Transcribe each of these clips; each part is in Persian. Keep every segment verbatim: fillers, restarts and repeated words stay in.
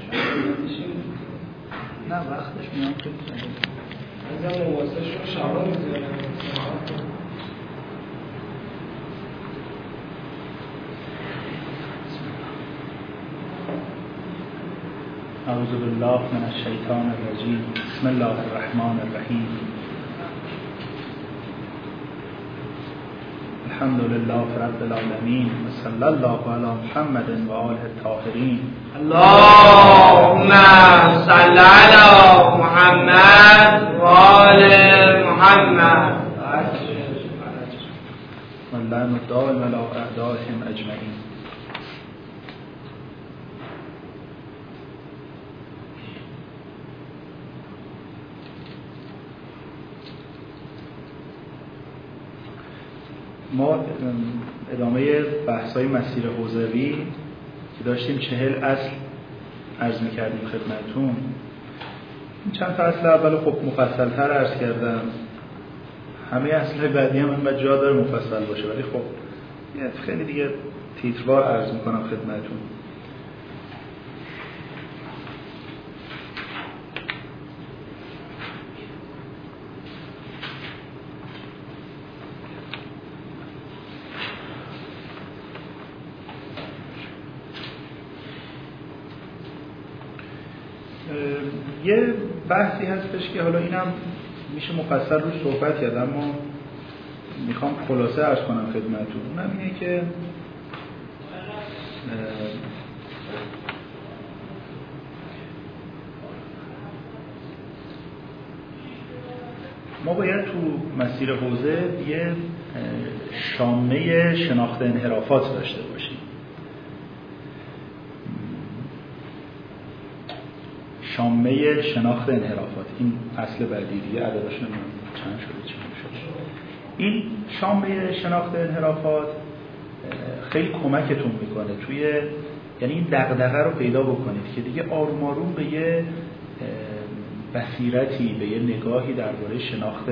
نه وقتش میام که ازم مواسطش رو شما میزنم. اعوذ بالله من الشیطان الرجیم. بسم الله الرحمن الرحیم. الحمد لله رب العالمین و صلی الله علی محمد و آله الطاهرین. اللهم صل علی محمد و آل محمد و اللعن الدائم علی اعدائهم اجمعین. ما ادامه بحث‌های مسیر حوزوی که داشتیم چهل اصل عرض می‌کردیم خدمتتون. چند تا اصل اول خب مفصل‌تر عرض کردم. همه اصل‌های بعدی هم اینقدر جا داره مفصل باشه، ولی خب یه خیلی دیگه تیتروار عرض می‌کنم خدمتتون. یه بحثی هستش که حالا اینم میشه مفصل روش صحبت کرد، اما میخوام خلاصه عرض کنم خدمتتون. اونم اینه که ما باید تو مسیر حوزه یه شامه شناخت انحرافات داشته باشیم. شامه شناخت انحرافات، این اصل بعدی دیگه عددش نمیدونم چند شده چند شده. این شامه شناخت انحرافات خیلی کمکتون میکنه توی، یعنی این دغدغه رو پیدا بکنید که دیگه آروم آروم به یه بصیرتی، به یه نگاهی درباره شناخت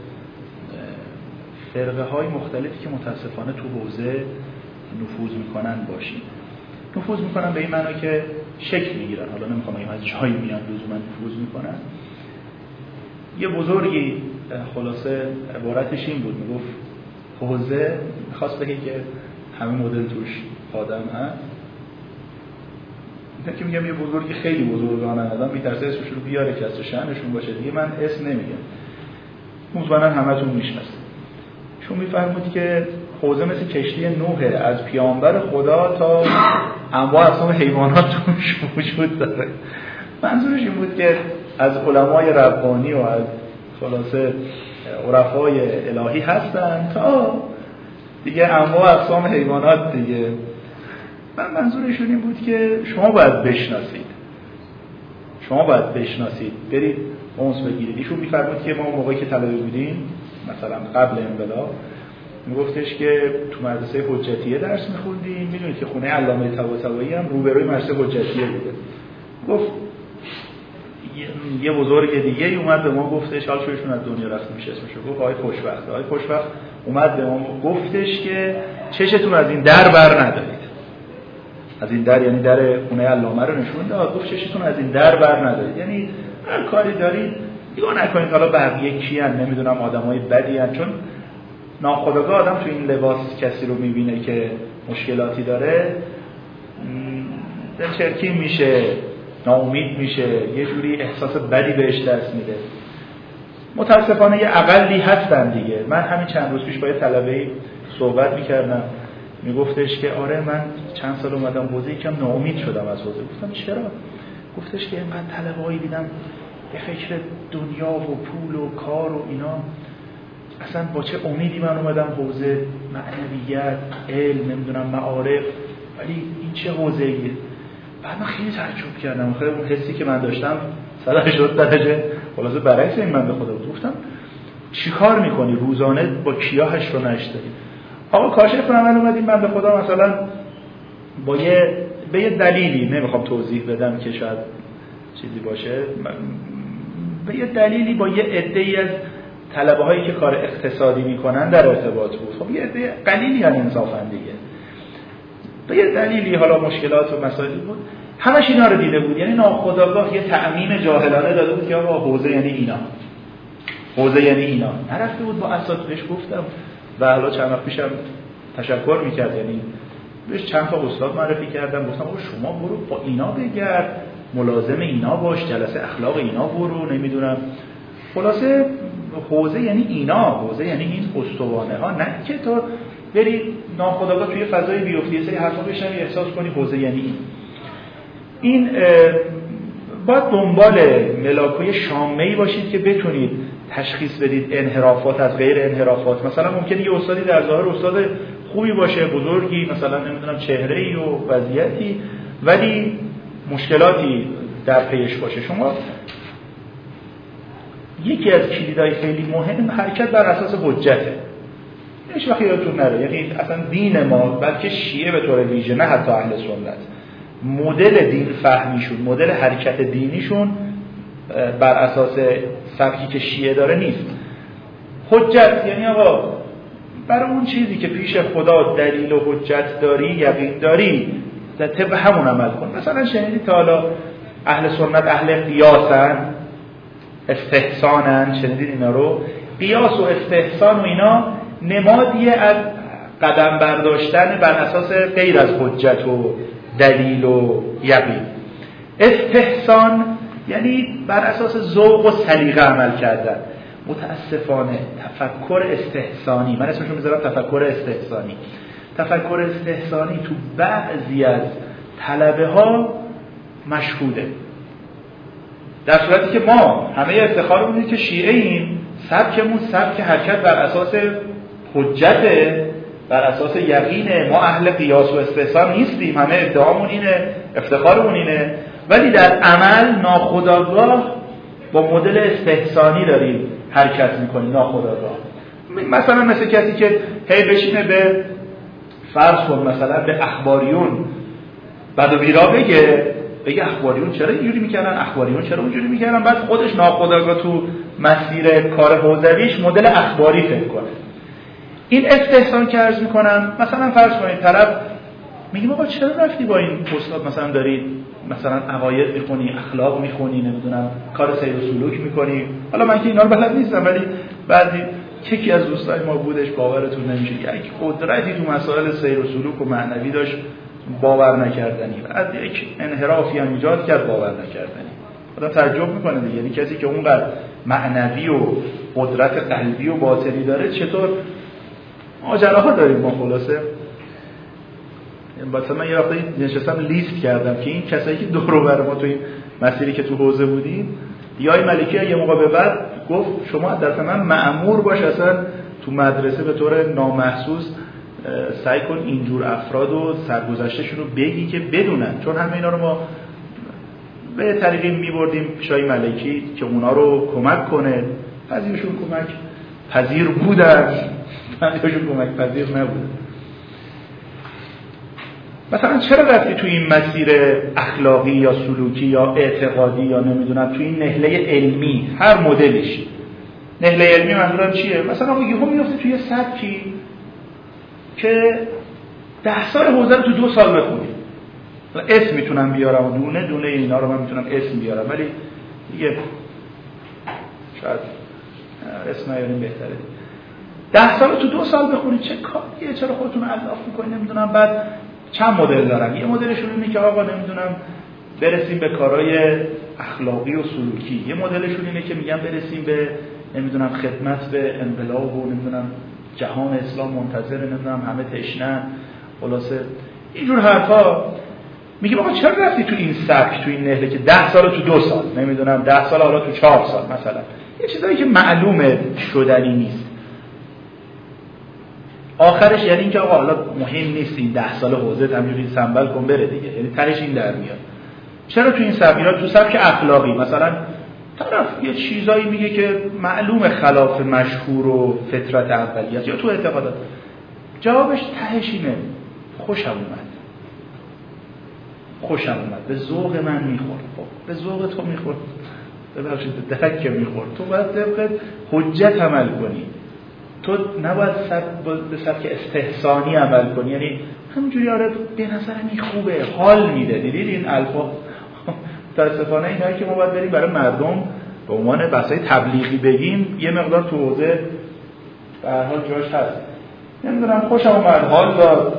فرقه های مختلفی که متاسفانه تو حوزه نفوذ میکنن باشید. نفوذ میکنن به این معنا که شکل میگیرن، حالا نمیخوام بگم از جایی میان لزوما نفوذ میکنن. یه بزرگی خلاصه عبارتش این بود، میگفت حوزه میخواست بگه که همه مدل توش آدم هست. اینه که میگم یه بزرگی خیلی بزرگانه آدم میترسه اسمش رو بیاره که از شأنشون باشه دیگه، من اسم نمیگم، مطمئنا همتون میشناسید. چون میفرمود که حوزه مثل کشتی نوحه، از پیامبر خدا تا انواع اقسام حیوانات توش وجود داره. منظورش این بود که از علمای ربانی و از خلاصه عرفای الهی هستن تا دیگه انواع اقسام حیوانات دیگه. من منظورشون این بود که شما باید بشناسید، شما باید بشناسید، برید اونس بگیرید. ایشون میفرمود که ما موقعی که طلبه بودیم، مثلا قبل انقلاب، میگفتش که تو مدرسه حجتیه درس میخوندیم، میدونید که خونه علامه طباطبایی هم روبروی مدرسه حجتیه بوده. گفت یه بزرگ دیگه ای اومد به ما گفتش، حال شویشون از دنیا رفت میشه اسمشو، گفت آقای خوشبخت. آقای خوشبخت اومد به ما گفتش که چشتون از این در بر ندارید. از این در یعنی در خونه علامه رو نشون داد، گفت چشتون از این در بر ندارید، یعنی هر کاری دارید نگاه نکنید حالا بقیه کیان، نمیدونم آدمای بدی ان، چون ناخودآگاه آدم تو این لباس کسی رو میبینه که مشکلاتی داره، دلچرکی میشه، ناامید میشه، یه جوری احساس بدی بهش دست میده. متاسفانه یه اقلی هستن دیگه. من همین چند روز پیش با یه طلبه‌ای صحبت میکردم، میگفتش که آره من چند سال اومدم حوزه یکم ناامید شدم از حوزه. گفتم چرا؟ گفتش که اینقدر طلبه‌ای دیدم به فکر دنیا و پول و کار و اینا، اصلا با چه امیدی من اومدم حوزه معنویت، علم، نمیدونم معارف، ولی این چه حوزه‌ایه؟ بعد من خیلی تعجب کردم، خیلی اون حسی که من داشتم صد و هشتاد درجه خلاصه برعکس این بنده خدا بود. گفتم چیکار میکنی روزانه با کیاهش رو نشداری؟ آقا کاشف من اومدیم بنده خدا مثلا با یه به یه دلیلی، نمیخوام توضیح بدم که شاید چیزی باشه، به یه دلیلی با یه عده‌ای از طلبه هایی که کار اقتصادی میکنن در ارتباط بود. خب یه عده قلیلی ان انصافا دیگه، به یه دلیلی حالا مشکلات و مسائلی بود، همش اینا رو دیده بود، یعنی ناخودآگاه یه تعمیم جاهلانه داده بود که آقا حوزه یعنی اینا، حوزه یعنی اینا. نرفته بود با اساتیدش. گفتم و حالا چند وقت پیشم تشکر میکرد، یعنی بهش چند تا استاد معرفی کردم، گفتم آقا شما برو با اینا بگرد، ملازم اینا باش، جلسه اخلاق اینا برو، نمیدونم. خلاصه حوزه یعنی اینا، حوزه یعنی این استوانه ها، نه که تو بری ناخودآگاه توی فضای بیفتی یه سری حرفا بشنوی احساس کنی حوزه یعنی این. این باید دنبال ملاکوی شامه‌ای باشید که بتونید تشخیص بدید انحرافات از غیر انحرافات. مثلا ممکنه یه استادی در ظاهر استاد خوبی باشه، بزرگی، مثلا نمیدونم چهره‌ای و وضعیتی، ولی مشکلاتی در پیش باشه. شما یکی از کلیدهای خیلی مهم حرکت بر اساس حجته. هیچ وقت یادتون نره، یعنی اصلا دین ما، بلکه شیعه به طور ویژه، نه حتی اهل سنت، مدل دین فهمیشون، مدل حرکت دینیشون بر اساس سبکی که شیعه داره نیست. حجت یعنی آقا برای اون چیزی که پیش خدا دلیل و حجت داری، یقین داری، در طب همون عمل کن. مثلا شنیدید تا حالا اهل سنت اهل قیاسن، استحسانن، شنیدید اینا رو؟ قیاس و استحسان و اینا نمادیه از قدم برداشتن بر اساس غیر از حجت و دلیل و یقین. استحسان یعنی بر اساس ذوق و سلیقه عمل کردن. متاسفانه تفکر استحسانی، من اسمشو میذارم تفکر استحسانی، تفکر استحسانی تو بعضی از طلبه ها مشهوده، در صورتی که ما همه افتخارمون اینه که شیعه ایم، سبکمون سبک حرکت بر اساس حجته، بر اساس یقینه، ما اهل قیاس و استحسان نیستیم، همه ادعامون اینه، افتخارمون اینه، ولی در عمل ناخودآگاه با مدل استحسانی داریم حرکت میکنیم ناخودآگاه. مثلا مثل کسی که هی بشینه به فرض کن مثلا به اخباریون بعد و بیرا بگه بگه اخباریون چرا اینجوری میکنن، اخباریون چرا اونجوری میکنن، بعد خودش ناخودآگاه تو مسیر کار حوزویش مدل اخباری فکر کنه. این استحسان که عرض میکنم، مثلا فرض کنید طرف میگه بابا چرا رفتی با این استاد مثلا داری مثلا عقاید میخونی، اخلاق میخونی، نمیدونم کار سیر و سلوک میکنی. حالا من که اینا رو بلد نیستم، ولی بعضی یکی از دوستای ما بودش، باورتون نمیشه، یک قدرتی تو مسائل سیر و سلوک و معنوی داشت باور نکردنی، از یک انحرافی هم ایجاد کرد باور نکردنی. آدم تعجب میکنه دیگه، یعنی کسی که اونقدر معنوی و قدرت قلبی و باطنی داره چطور ماجراها داریم ما. خلاصه مثلا من یه وقتی نشستم لیست کردم که این کسایی که دور و بر ما تو این مسیری که تو حوزه بودیم، دیای ملکی یه موقع به بعد گفت شما در من مأمور باش اصلا تو مدرسه به طور نامحسوس سعی کن اینجور افراد و سرگذشتشون رو بگی که بدونن، چون همه اینا رو ما به طریقی میبردیم پیشای ملکی که اونا رو کمک کنه. پذیرشون کمک پذیر بودن، پذیرشون کمک پذیر نبودن. مثلا چرا رفتی تو این مسیر اخلاقی یا سلوکی یا اعتقادی یا نمیدونم تو این نهله علمی، هر مدلش. نهله علمی منظورم چیه؟ مثلا یهو میفتی توی سبکی که ده سال حوزه رو تو دو سال بخونی. اسم میتونم بیارم و دونه دونه اینا رو من میتونم اسم بیارم، ولی دیگه شاید اسم نیاریم بهتره. ده سال تو دو سال بخونی چه کاریه؟ چرا خودتون علاف میکنی؟ نمیدونم. بعد چند مدل دارن. یه مدلشون اینه که آقا نمیدونم برسیم به کارهای اخلاقی و سلوکی. یه مدلشون اینه که میگن برسیم به نمیدونم خدمت به انقلاب و نمیدونم جهان اسلام منتظر، نمیدونم همه تشنه. خلاصه اینجور حرفا. میگه آقا چرا رفتی تو این سبک، تو این نهله که ده سال تو دو سال، نمیدونم ده سال حالا تو چهار سال مثلا. یه چیزایی که معلومه شدنی نیست. آخرش یعنی اینکه آقا حالا مهم نیست این ده سال حوزه همینجوری سنبل کن بره دیگه، یعنی تهش این در میاد. چرا تو این سبک تو سبک اخلاقی مثلا طرف یه چیزایی میگه که معلومه خلاف مشهور و فطرت اولیه است یا تو اعتقادات، جوابش تهش اینه خوشم اومد، خوشم اومد، به ذوق من میخورد. خب به ذوق تو میخورد، ببخشید به درک میخورد، تو باید طبق حجت عمل کنی. تو نباید سب... به سبک استحسانی عمل کنی، یعنی همینجوری آره به نظر این خوبه، حال میده. دیدید این الفاظ متاسفانه اینایی که ما باید بریم برای مردم به عنوان بحثای تبلیغی بگیم یه مقدار تو حوزه به هر حال جاش هست. نمیدونم خوشم اومد، حال داد،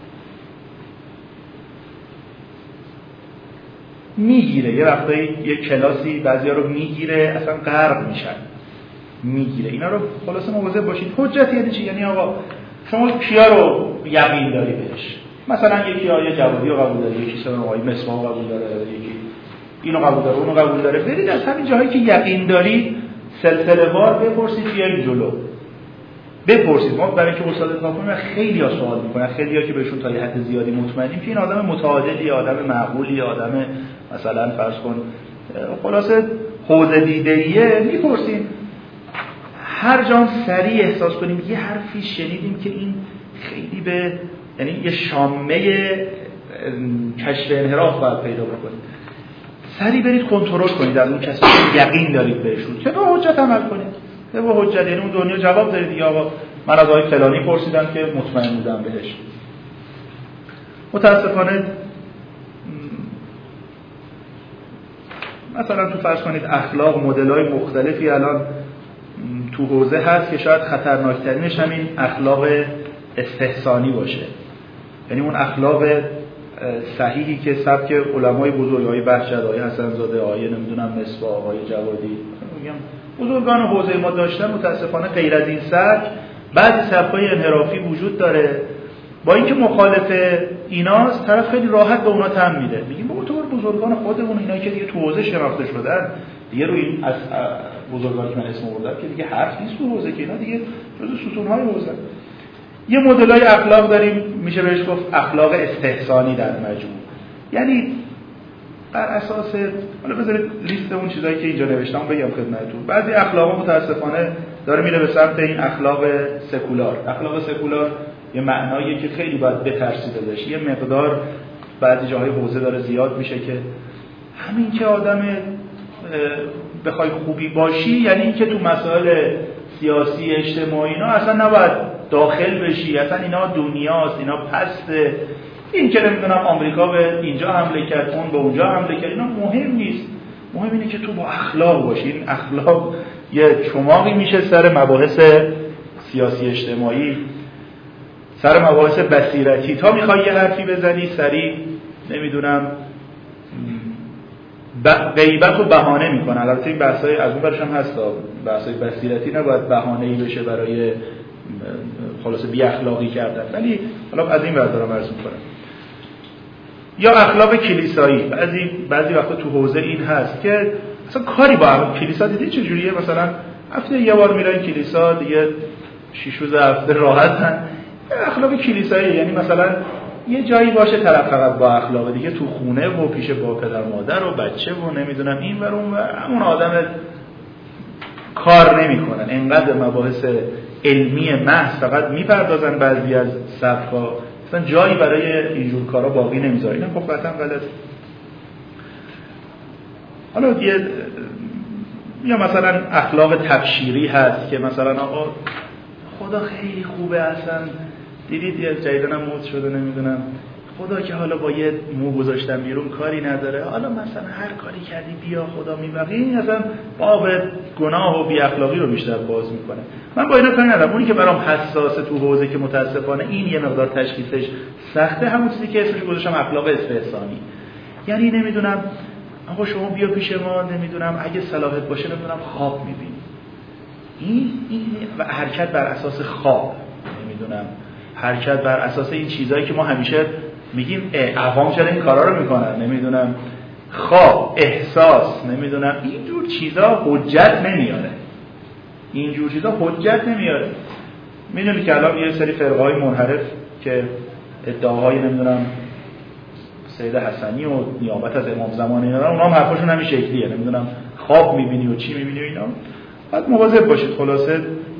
میگیره. یه وقتایی یه کلاسی بعضیا رو میگیره، اصلا غرق میشن، میگیره. اینا رو خلاصه مواظب باشید. حجت یعنی چی؟ یعنی آقا شما کیا رو یقین داری بهش؟ مثلا یکی آیه جوادی رو قبول داره، یکی سلام آیه مسما قبول داره، یکی اینو قبول داره، اونو قبول داره. برید از همین جاهایی که یقین داری سلسله وار بپرسید، بیاید جلو بپرسید. ما برای اینکه استاد انتخاب کنیم خیلی ها سوال میکنن، خیلی ها که بهشون تا یه حد زیادی مطمئنیم که این آدم متعادلی، آدم معقولی، آدم مثلا فرض کن خلاصه حوزه دیده‌ایه، میپرسیم. هر جا سریع احساس کنیم یه حرفی شنیدیم که این خیلی به یعنی یه شامه کشف انحراف باید پیدا بکنید، سریع برید کنترل کنید از اون کسی که یقین دارید بهشون، که با حجت عمل کنید. با حجت یعنی اون دنیا جواب دارید دیگه. آقا من از آقای فلانی پرسیدم که مطمئن بودم بهش. متاسفانه مثلا تو فرض کنید اخلاق مدل‌های مختلفی الان تو حوزه هست که شاید خطرناکترینش همین اخلاق استحسانی باشه، یعنی اون اخلاق صحیحی که سبک علمای بزرگ، آقای بهجت، آقای حسن‌زاده، آقای نمیدونم مصباح، آقای جوادی، میگم بزرگان حوزه ما داشتن، متاسفانه غیر از این سبک بعضی سبک‌های انحرافی وجود داره. با اینکه مخالف ایناست، طرف خیلی راحت به اونا تن میده، میگیم بابا تو بزرگان خودمون اینایی که دیگه تو حوزه شناخته شدن دیگه، رو این از بزرگان که من اسم آوردم که دیگه حرف نیست تو حوزه، که اینا دیگه جزء ستون‌های حوزه. یه مدل‌های اخلاق داریم میشه بهش گفت اخلاق استحسانی در مجموع، یعنی بر اساس، حالا بذارید لیست اون چیزایی که اینجا نوشتم بگم خدمتتون. بعضی اخلاقا متاسفانه داره میره به سمت این اخلاق سکولار. اخلاق سکولار یه معناییه که خیلی باید بترسید ازش. یه مقدار بعضی جاهای حوزه داره زیاد میشه که همین که آدم بخوای خوبی باشی یعنی این که تو مسائل سیاسی اجتماعی اینا اصلا نباید داخل بشی، اصلا اینا دنیاست، اینا پسته. این که نمیدونم آمریکا به اینجا حمله کرد، اون به اونجا حمله کرد، اینا مهم نیست. مهم اینه که تو با اخلاق باشی. این اخلاق یه چماقی میشه سر مباحث سیاسی اجتماعی، سر مباحث بصیرتی. تا میخوای یه حرفی بزنی سریع نمیدونم غیبت رو بهانه میکنه. البته این بحثای از اون برش هم هست، بحثای بصیرتی نباید بهانه‌ای بشه برای خلاصه بی اخلاقی کردن، ولی حالا از این ور دارم عرض میکنم. یا اخلاق کلیسایی، بعضی بعضی وقتا تو حوزه این هست که اصلا کاری با کلیسا دیدی چه جوریه، مثلا هفته یه بار میرن کلیسا دیگه شش روز هفته راحتن. اخلاق کلیسایی یعنی مثلا یه جایی باشه طرف فقط با اخلاق، دیگه تو خونه و پیش با پدر مادر و بچه و نمیدونم این ور اون ور همون آدم کار نمیکنن، انقدر مباحث علمی محض فقط میپردازن. بعضی از صفها اصلا جایی برای اینجور کارا باقی نمیذارن. اینا خب قطعا غلط. حالا یه یا مثلا اخلاق تبشیری هست که مثلا آقا خدا خیلی خوبه، اصلا دیدید یه جدیدن هم موت شده نمیدونم خدا که حالا با یه مو گذاشتن بیرون کاری نداره، حالا مثلا هر کاری کردی بیا خدا میبخشه. این اصلا باب گناه و بی اخلاقی رو بیشتر باز میکنه. من با اینا کاری ندارم. اونی که برام حساسه تو حوزه که متاسفانه این یه مقدار تشخیصش سخته، همون چیزی که اسمش گذاشتم اخلاق استحسانی. یعنی نمیدونم آقا شما بیا پیش ما، نمیدونم اگه صلاحت باشه نمیدونم خواب میبینی، این این و حرکت بر اساس خواب، نمیدونم حرکت بر اساس این چیزایی که ما همیشه میگیم عوام چرا این کارا رو میکنن، نمیدونم خواب، احساس، نمیدونم اینجور چیزا حجت نمیاره. اینجور چیزا حجت نمیاره. میدونی که الان یه سری فرقه‌های منحرف که ادعاهای نمیدونم سید حسنی و نیابت از امام زمان اینا، اونا هم حرفشون همین شکلیه، نمیدونم خواب میبینی و چی میبینی و اینا. باید مواظب باشید. خلاصه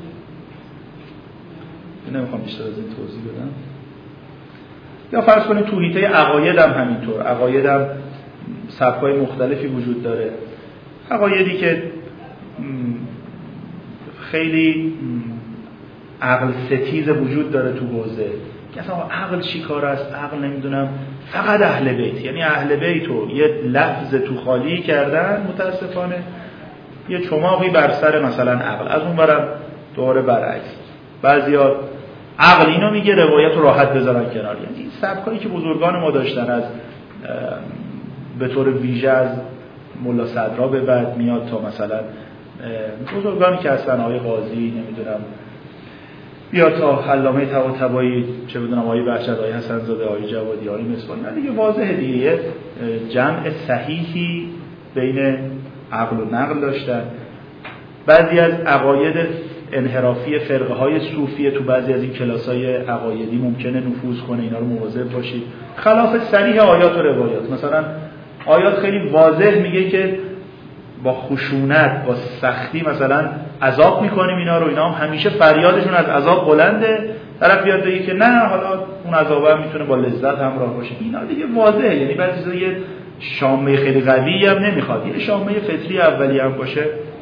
نمیخوام بیشتر از این توضیح بدم. یا فرض کنید تو حیطه عقاید هم همینطور. عقاید هم سبک‌های مختلفی وجود داره. عقایدی که خیلی عقل ستیز وجود داره تو حوزه که اصلا عقل چی کار است، عقل نمیدونم فقط اهل بیت، یعنی اهل بیت رو یه لفظ تو خالی کردن متاسفانه، یه چماقی بر سر مثلا عقل. از اون برم دوره برعکس، بعضیا عقل اینو میگه روایت رو راحت بذارن کنار. یعنی این سبکایی که بزرگان ما داشتن از به طور ویژه از ملا صدرا به بعد میاد تا مثلا بزرگانی که هستن آقای قاضی نمیدونم بیا تا علامه طباطبایی چه بدونم آقای بهشت، آقای حسن زاده، آقای جوادی، آقای مصباحی، نه دیگه واضحه دیگه جمع صحیحی بین عقل و نقل داشتن. بعضی از عقاید انحرافی فرقه های صوفیه تو بعضی از این کلاس‌های عقایدی ممکنه نفوذ کنه، اینا رو مواظب باشید. خلاف صریح آیات و روایات، مثلا آیات خیلی واضح میگه که با خشونت با سختی مثلا عذاب میکنیم اینا رو، اینا هم همیشه فریادشون از عذاب بلنده، طرف بیاد بگه که نه حالا اون عذاب هم میتونه با لذت همراه باشه. اینا دیگه واضحه، یعنی بعضی چیزا یه شامه خیلی قوی هم نمیخواد، یه شامه فطری اولی هم باشه.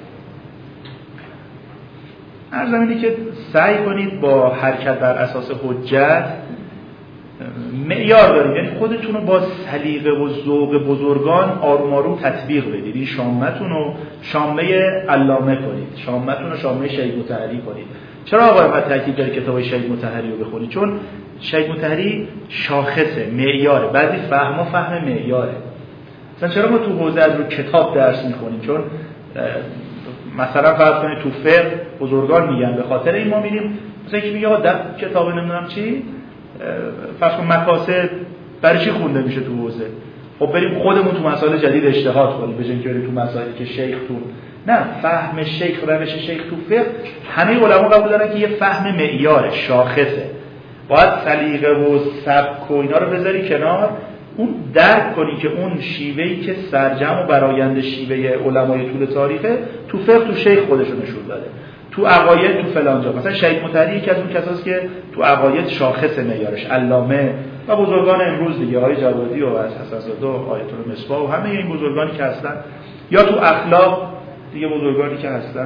هر زمینی که سعی کنید با حرکت بر اساس حجت معیار دارید، یعنی خودتون رو با سلیقه و ذوق بزرگان آروم آروم تطبیق بدید. این شامتون رو شامه علامه کنید، شامتون رو شامه شهید مطهری کنید. چرا آقا اینقدر تاکید داره کتاب شهید مطهری رو بخونید؟ چون شهید مطهری شاخصه، معیاره. بعضی فهم‌ها فهم معیاره. مثلا چرا ما تو حوزه از رو کتاب درس می‌خونیم؟ چون مثلا فرض کنید تو فقه بزرگان میگن به خاطر این ما میریم مثلا یکی میگه ها در کتاب نمیدونم چی فرض کن مقاصد برای چی خونده میشه تو حوزه، خب بریم خودمون تو مسائل جدید اجتهاد کنیم به جای اینکه بریم تو مسائلی که شیخ تو نه فهم شیخ روش شیخ تو فقه همه علما قبول دارن که یه فهم معیار شاخصه، باید سلیقه و سبک و اینا رو بذاری کنار، اون درک کنی که اون شیوهی که سرجم و براینده شیوه علمای طول تاریخه تو فقه تو شیخ خودشو نشون داده، تو عقاید تو فلان جا. مثلا شهید مطهری یکی از اون کساست که تو عقاید شاخص معیارش، علامه و بزرگان امروز دیگه آقای جوادی و از حسن زاده و آیت الله مصباح و همه این بزرگانی که هستن، یا تو اخلاق دیگه بزرگانی که هستن.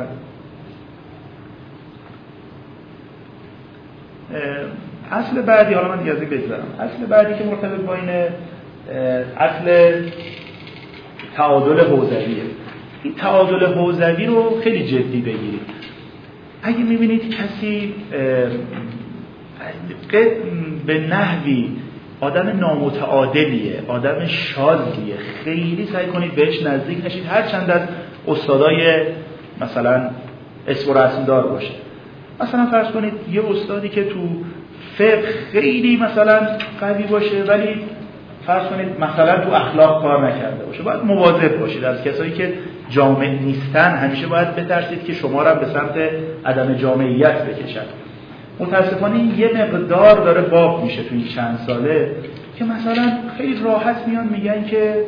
اصل بعدی، حالا من دیگه از این بگذارم، اصل بعدی که مرتبط با اینه اصل تعادل حوزویه. این تعادل حوزوی رو خیلی جدی بگیرید. اگه میبینید کسی به نحوی آدم نامتعادلیه، آدم شاذیه، خیلی سعی کنید بهش نزدیک نشید، هر چند از استادای مثلا اسم و رسم دار باشه. مثلا فرض کنید یه استادی که تو فقه خیلی مثلا قوی باشه ولی فرض کنید مثلا تو اخلاق کار نکرده باشه، باید مواظب باشید از کسایی که جامع نیستن. همیشه باید بترسید که شما را به سمت عدم جامعیت بکشن. متاسفانه این یه مقدار داره باب میشه تو این چند ساله که مثلا خیلی راحت میان میگن که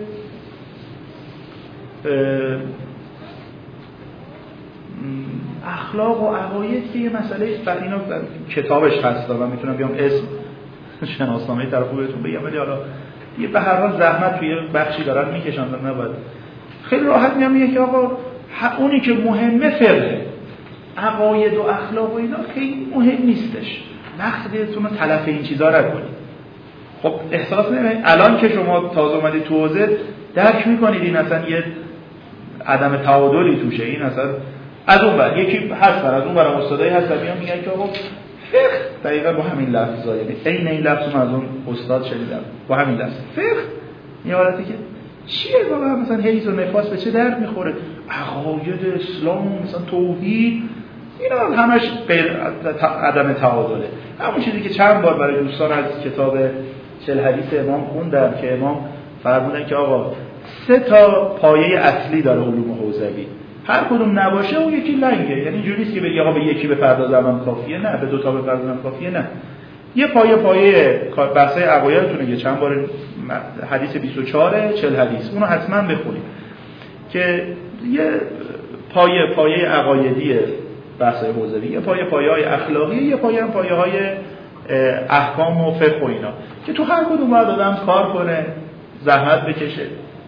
اخلاق و عقاید که یه مسئله است، اینا کتابش هست و میتونم بیام اسم شناسنامه طرفو بهتون بگم، ولی حالا یه به هر حال زحمت توی بخشی دارن میکشن و نباید خیلی راحت میام میگه که آقا اونی که مهمه فقه، عقاید و اخلاق و اینا خیلی مهم نیستش، وقتتون رو تلف این چیزا نکنید. خب احساس نمی‌کنید الان که شما تازه اومدید تو حوزه درک میکنید این اصلا یه عدم تعادلی توشه، این اصلا از اون بر یکی هستن، از اون بر استادایی هستن میان میگن که آقا فقه دقیقاً با همین لفظا، یعنی عین این لفظ رو از اون استاد شنیدم با همین لفظ فقه، یه حالتی که چیه واقعا مثلا حیز و نفاس به چه درد میخوره، عقاید اسلام مثلا توحید اینا همش غیر عدم تعادله. همون چیزی که چند بار برای دوستان از کتاب چهل حدیث امام خوندم که امام فرمودن که آقا سه تا پایه اصلی داره علوم حوزوی، هر کدوم نباشه اون یکی لنگه. یعنی اینجوری نیست که بگی آقا به یکی بپردازم کافیه، نه به دو تا بپردازم کافیه، نه. یه پایه پایه بحثای عقایدتونه، چند بار حدیث بیست و چهار چهل حدیث اونو حتما بخونید که یه پایه پایه عقایدیه بحثای حوزوی، یه پایه پایه‌های اخلاقی، یه پایه هم پایه‌های احکام و فقه و اینا که تو هر کدوم باید آدم کار کنه، زحمت بکشه.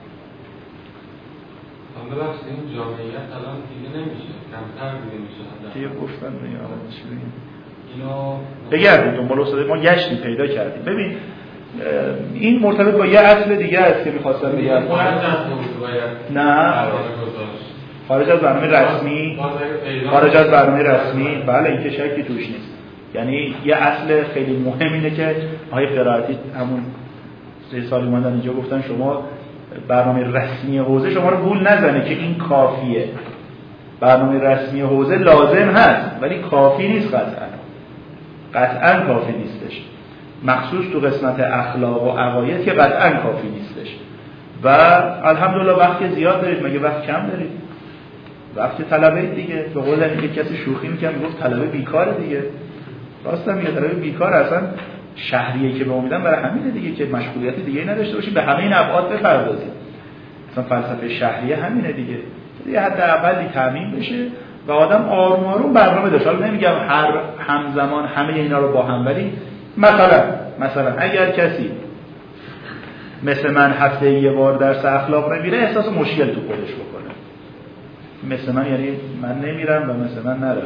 ببخشید این جامعیت الان دیگه نمیشه، کمتر دیگه میشه. دیگه گفتن میاره چی بگیم؟ اینو بگردید دنبال استاد ما گشتیم پیدا کردیم. ببین این مرتبط با یه اصل دیگه است که می‌خواستم بگم. نه خارج از برنامه رسمی، خارج از برنامه رسمی، بله این که شکی توش نیست. یعنی یه اصل خیلی مهم اینه که آقای قرائتی همون سه سال اومدن اینجا گفتن شما برنامه رسمی حوزه شما رو گول نزنه که این کافیه. برنامه رسمی حوزه لازم هست ولی کافی نیست، قطعا قطعا کافی نیستش، مخصوص تو قسمت اخلاق و عقاید که قطعا کافی نیستش. و الحمدلله وقت زیاد دارید، مگه وقت کم دارید؟ وقت طلبه دیگه. به قول اینکه کسی شوخی میکنه میگفت طلبه بیکاره دیگه. راستم میگه طلبه بیکار، اصلا شهریه که به امیدن برای همینه دیگه که مشغولیت دیگه نداشته باشی، به همه این ابعاد بپردازی. مثلا فلسفه شهریه همینه دیگه، یه حداقلی تامین بشه و آدم آروم آروم برنامه داشته. حالا نمیگم هر همزمان همه اینا رو با هم، ولی مثلا مثلا اگر کسی مثل من هفته یه بار درس اخلاق نمیره احساس مشکل تو خودش بکنه. مثل من یعنی من نمیرم و مثل من نره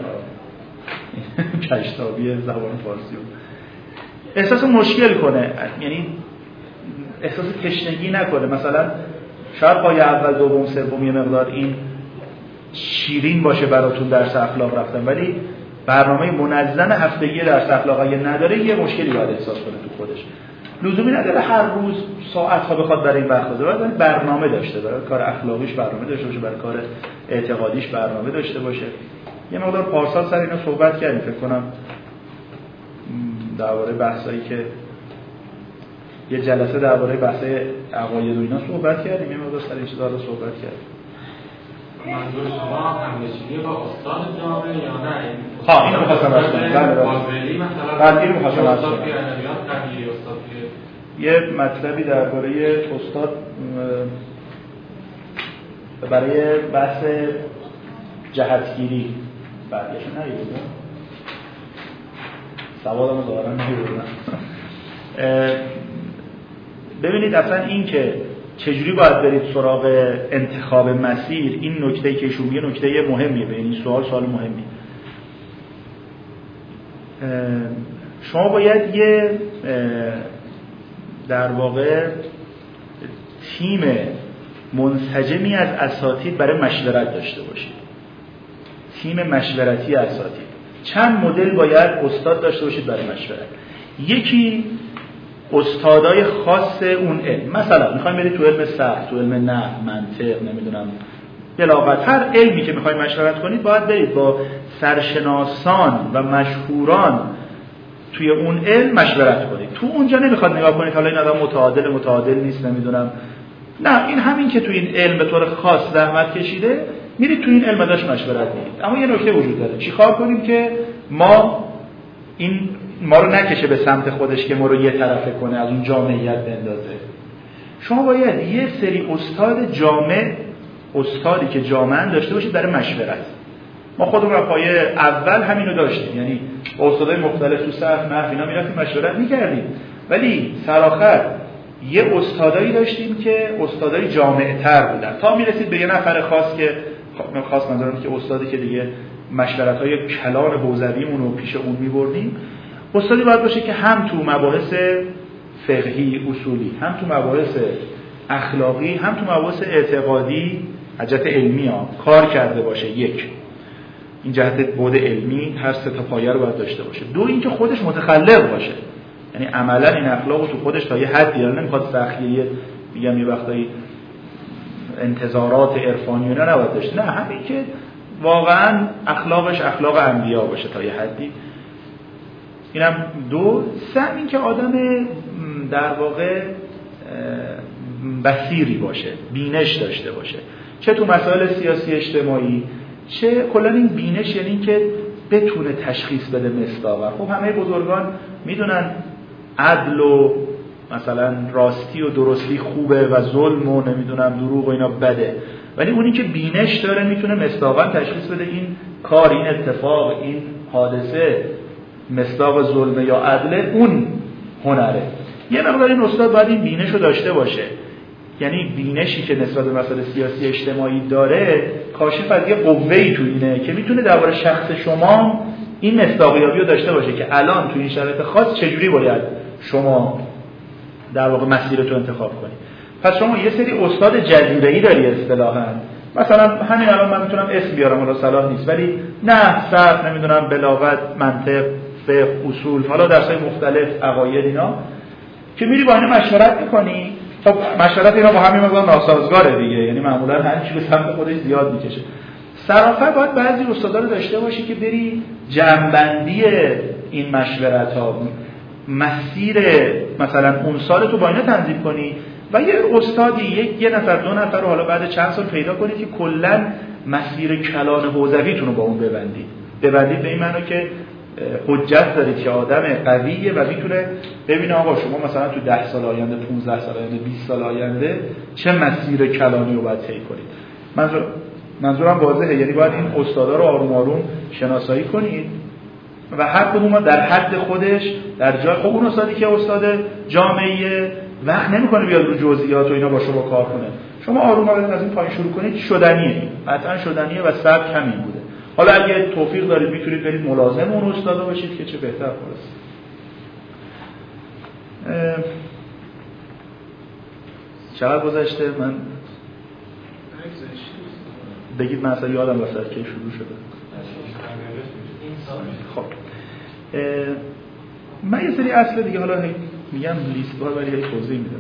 کشتابی زبان فارسی احساس مشکل کنه، یعنی احساس تشنگی نکنه. مثلا شاید پای اول دوم سوم یه مقدار این شیرین باشه براتون درس اخلاق رفتن، ولی برنامه منظم هفتگی درس اخلاق اگه نداره یه مشکلی باید احساس کنه تو خودش. لزومی نداره هر روز ساعت‌ها بخواد برای این وقت بذاره، باید برنامه داشته، برای کار اخلاقیش برنامه داشته باشه، برای کار اعتقادیش برنامه داشته باشه. یه مقدار پارسال سر اینا صحبت کردیم، فکر کنم درباره بحثایی که یه جلسه درباره بحث عقاید و اینا صحبت کردیم، یه مقدار سر این چیزا رو صحبت کردیم. منظور شما همنشینی با استاد جامعه یا نه؟ ها اینو می‌خواستم عرض کنم. بله بازولی مثلا بله اینو می‌خواستم عرض کنم. استاد ادبیات قبلی استاد یه مطلبی درباره استاد برای بحث جهتگیری برگشت نمی‌بودم. سوالمو ظاهرا نمی‌بودم. ببینید اصلا این که چجوری باید برید سراغ انتخاب مسیر، این نکته‌ای که ایشون میگه نکته مهمیه، به این سوال سوال مهمی. شما باید یه در واقع تیم منسجمی از اساتید برای مشورت داشته باشید. تیم مشورتی اساتید. چند مدل باید استاد داشته باشید برای مشورت. یکی استادای خاص اون علم، مثلا میخوایم برید تو علم صرف، تو علم نحو، منطق، نمیدونم بلاغت، هر علمی که میخواید مشورت کنید باید برید با سرشناسان و مشهوران توی اون علم مشورت کنید. تو اونجا نمیخواد نگاه کنید حالا این آدم متعادل متعادل نیست نمیدونم، نه، این همین که تو این علم به طور خاص زحمت کشیده میرید تو این علم ازش مشورت کنید. اما یه نکته وجود داره، چیکار کنیم که ما این ما رو نکشه به سمت خودش که ما رو یه طرفه کنه، از اون جامعیت بندازه. شما باید یه سری استاد جامع، استادی که جامعن داشته باشید برای مشورت. ما خودمون رو پایه اول همینو داشتیم، یعنی استادای مختلف تو صف نحو اینا میرفتیم مشورت میکردیم، ولی سرآخر یه استادایی داشتیم که استادای جامع‌تر بودن تا میرسید به یه نفر خاص که خاص منظورم که استادی که دیگه مشورت‌های کلان حوزویمون رو پیش اون می‌بردیم. استادی باید باشه که هم تو مباحث فقهی اصولی، هم تو مباحث اخلاقی، هم تو مباحث اعتقادی از جهت علمی ها کار کرده باشه. یک، این جهت بعد علمی هر سه تا پایه رو باید داشته باشه. دو، اینکه خودش متخلق باشه، یعنی عملا این اخلاق رو تو خودش تا یه حدی داره، نمیخواد سختگیری میگم یه وقتایی انتظارات عرفانی نه نباید داشته، نه، همین که واقعا اخلاقش اخلاق انبیا باشه تا یه حدی. اینم دو. سه، این که آدم در واقع بصیری باشه، بینش داشته باشه، چه تو مسائل سیاسی اجتماعی، چه کلا این بینش یعنی که بتونه تشخیص بده مصداقا. خب همه بزرگان میدونن عدل و مثلا راستی و درستی خوبه و ظلم و نمیدونم دروغ و اینا بده، ولی اونی که بینش داره میتونه مصداقا تشخیص بده این کار، این اتفاق، این حادثه مصداق ظلمه یا عدله، اون هنره. یه مقدار این استاد باید این بینش رو داشته باشه، یعنی بینشی که نسبت به مسائل سیاسی اجتماعی داره کاشف از یه قوه‌ای تو اینه که میتونه درباره شخص شما این مصداقیابی رو داشته باشه که الان تو این شرایط خاص چجوری باید شما در واقع مسیرت رو انتخاب کنی. پس شما یه سری استاد جزیره‌ای داری اصطلاحاً، مثلا همین الان من میتونم اسم بیارم، حالا صلاح نیست، ولی نه صرف، نمیدونم بلاغت، منطق، فقه، اصول، حالا درسای مختلف، عقاید، اینا که میری با اینا مشورت میکنی. خب مشورت اینا با همین مقدار ناسازگاره دیگه، یعنی معمولا هر کی به سمت خودش زیاد میکشه. صرافت باید بعضی استادا رو داشته باشی که بری جمع‌بندی این مشورت‌ها، مسیر مثلا اون سال تو با اینا تنظیم کنی و یه استادی یک یه نفر دو نفر رو حالا بعد چند سال پیدا کنید که کلا مسیر کلان حوزویتون رو با اون ببندید. ببندید به این معنی که حجت دارید که آدم قویه و میتونه ببینه آقا شما مثلا تو ده سال آینده، پانزده سال آینده، بیست سال آینده چه مسیر کلانی رو باید طی کنید. منظور منظورم واضحه، یعنی باید این استادا رو آروم آروم شناسایی کنید و هر کدوم در حد خودش در جای خب اون استادی که استاد جامعه وقت نمیکنه بیاد رو جزئیات و اینا با شما کار کنه. شما آروم آروم از این پایین شروع کنید، شدنیه، قطعا شدنیه و سبک همین بوده. حالا اگه توفیق دارید میتونید برید ملازم اون استادا باشید که چه بهتر. خلاص چقدر گذشته؟ من بگید من اصلا یادم وسط که شروع شده. خب من یه سری اصل دیگه حالا میگم لیست بار ولی توضیح میدم.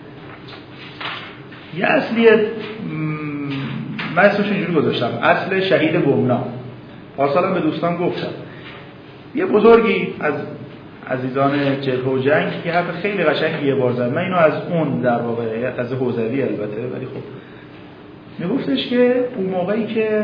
یه اصلیه من اسمش اینجوری گذاشتم، اصل شهید گمنام. پارسالم به دوستان گفتم یه بزرگی از عزیزان جبهه و جنگ که حرف خیلی قشنگی یه بار زد، من اینو از اون در واقع از حوزوی البته، ولی خب میگفتش که اون موقعی که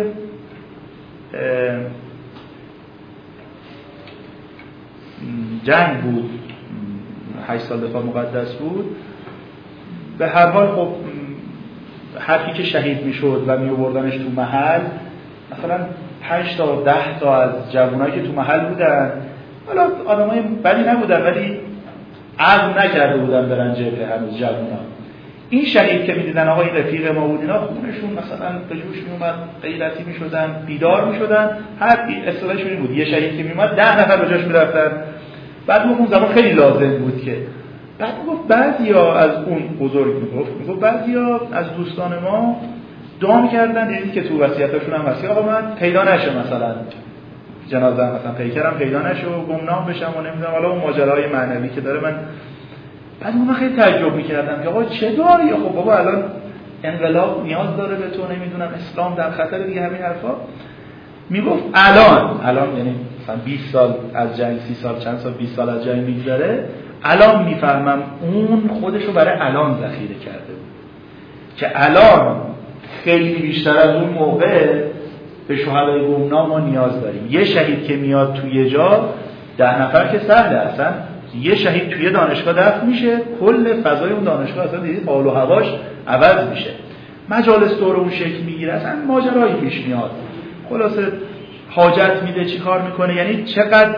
جنگ بود، هشت سال دفاع مقدس بود، به هر حال خب هر کی که شهید میشد و میوردنش تو محل، مثلا پنج تا ده تا از جوانایی که تو محل بودن، حالا آدمای بدی نبودن ولی عزم نکرده بودن برن جبهه هنوز جوانا، این شهید که میدیدن آقا این رفیق ما بود، اینا خونشون مثلا به جوش میومد، غیرتی میشدن، بیدار میشدن. هر اصطلاحشون این بود یه شهید که میومد ده نفر به جاش میرفتن. بعد اون زمان خیلی لازم بود که بعد میگفت بعضیا از اون بزرگ میگفت میگفت بعضیا از دوستان ما دعا میکردن، دیدید که تو وصیتاشون هم هست آقا من پیدا نشه، مثلا جنازه مثلا پیکرم پیدا نشه و گمنام بشم و نمیدونم حالا اون ماجراهای معنوی که داره. من بعد من خیلی تعجب میکردم که آقا چه داری؟ خب بابا الان انقلاب نیاز داره به تو، نمیدونم اسلام در خطر دیگه، همین حرفا. میگفت الان الان یعنی مثلا بیست سال از جنگ، سی سال، چند سال، بیست سال از جنگ میگذره، الان میفهمم اون خودشو برای الان ذخیره کرده بود که الان خیلی بیشتر از اون موقع به شهدای گمنام ما نیاز داریم. یه شهید که میاد توی جا، ده نفر که سهله، اصلا یه شهید توی دانشگاه دفن میشه، کل فضای اون دانشگاه اصلا دیدید حال و هواش عوض میشه، مجالس دور اون شکل میگیره، اصلا ماجرایی پیش میاد، خلاصه حاجت میده، چی کار میکنه، یعنی چقدر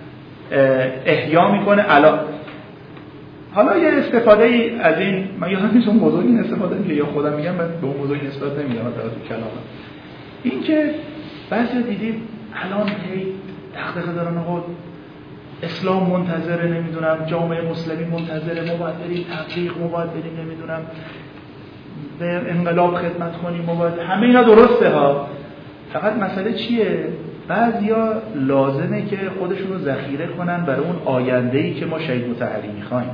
احیا میکنه. الان حالا یه استفاده ای از این، من یادم نیست اون موضوع این استفاده که یا خودم میگم، من به اون موضوع نسبت نمیدم در تو کلامم، این که بعضی دیدید الان هی دغدغه دارن آقا اسلام منتظره، نمیدونم جامعه مسلمی منتظره، ما باید بریم تبلیغ، ما باید بریم نمیدونم به انقلاب خدمت کنیم، ما باید، همه اینا درسته ها، فقط مسئله چیه؟ بعضیا لازمه که خودشون رو ذخیره کنن برای اون آینده‌ای که ما شهید مطهری می‌خوایم،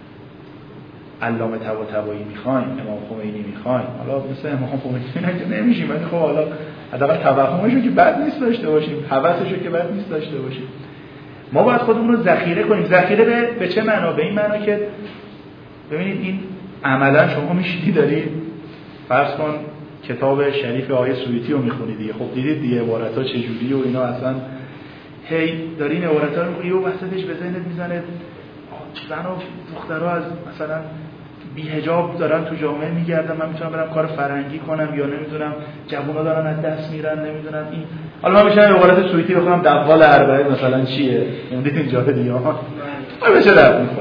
علامه طباطبایی می‌خوایم، امام خمینی می‌خوایم. حالا مثلا امام خمینی نمی‌شیم ولی خب حالا حداقل توهمشو که بد نیست داشته باشیم، هوسشو که بد نیست داشته باشیم. ما باید خودمون رو ذخیره کنیم. ذخیره به, به چه معنا؟ به این معنا که ببینید این عملا شما میشیدی دارید فرض کن کتاب شریف آیه سویتی رو میخونید دیگه، خب دیدید دیگه عبارت‌ها چجوری و اینا، اصلا هی دارین عبارت‌ها رو میخونید و وسطش به ذهنت میزنه زن و دخترها از مثلا بی حجاب دارن تو جامعه میگردن، من میتونم برم کار فرنگی کنم، یا نمیدونم جوونا دارن از دست میرن، نمیدونم این. حالا من میشم عبارت سویتی بخونم دقال اربعه مثلا چیه، اون اینجا دیگه ها ما به چه درد میخوره.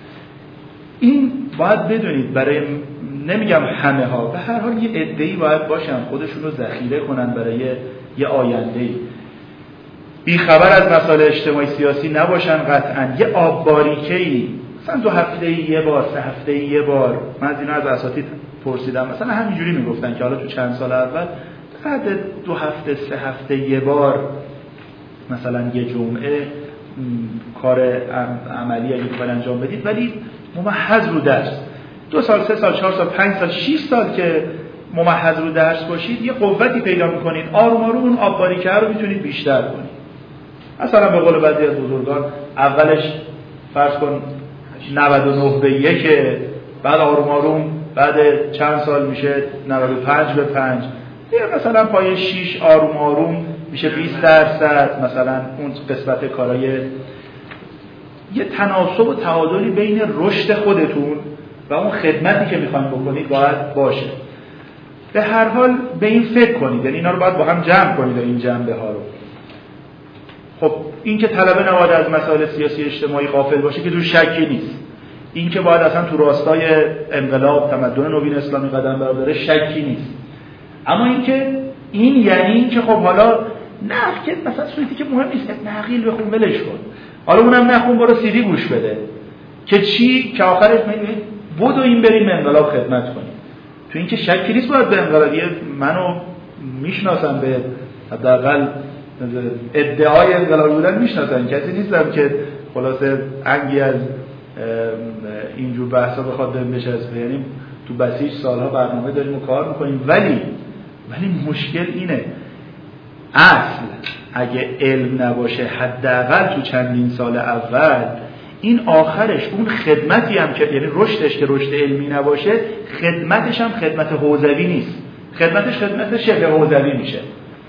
این باید بدونید، برای نمیگم همه ها، به هر حال یه عده‌ای باید باشن خودشون رو ذخیره کنن برای یه آینده‌ای. بیخبر از مسائل اجتماعی سیاسی نباشن قطعا. یه آب باریکه‌ای مثلا دو هفته یه بار، سه هفته یه بار، من از اینا از اساتید پرسیدم، مثلا همینجوری میگفتن که حالا تو چند سال اول بعد دو هفته سه هفته یه بار مثلا یه جمعه کار عملی اگه بخواید انجام بدید، ولی ممحض رو درس. دو سال، سه سال، چهار سال، پنج سال، شش سال که ممحض رو درس باشید یه قوتی پیدا میکنید، آروم آروم اون آب باریکه رو میتونید بیشتر کنید. مثلا به قول بعضی از بزرگان اولش فرض کن نود و نه به یک، بعد آروم آروم بعد چند سال میشه نود و پنج به پنج، یا مثلا پای شش آروم آروم میشه بیست درصد. مثلا اون قسمت کارای یه تناسب و تعادلی بین رشد خودتون و اون خدمتی که میخواین بکنید باید باشه. به هر حال به این فکر کنید، یعنی اینا رو باید با هم جمع کنید این جنبه ها رو. خب این که طلبه نباید از مسائل سیاسی اجتماعی غافل باشه که تو شکی نیست. این که باید اصلا تو راستای انقلاب تمدن نوین اسلامی قدم برداره شکی نیست. اما این که این یعنی این که خب حالا نه که مثلا سویتی که مهم نیست، نقیل بخون ولش کن، حالا اونم نخون برو سی دی گوش بده که چی که آخرش میگه بودو این بریم انقلاب خدمت کنیم. تو این که شکی نیست باید به انقلابی منو میشناسم، به حداقل ادعای انقلابی بودن میشناسن، کسی نیستم که خلاصه انگی از اینجور بحثا بخواد بهم بچسبه. یعنی تو بسیج سالها برنامه داریم و کار میکنیم، ولی ولی مشکل اینه اصل اگه علم نباشه حداقل تو چندین سال اول، این آخرش اون خدمتی هم که یعنی رشدش که رشد علمی نباشه، خدمتش هم خدمت حوزوی نیست، خدمتش خدمت شبه حوزوی میشه.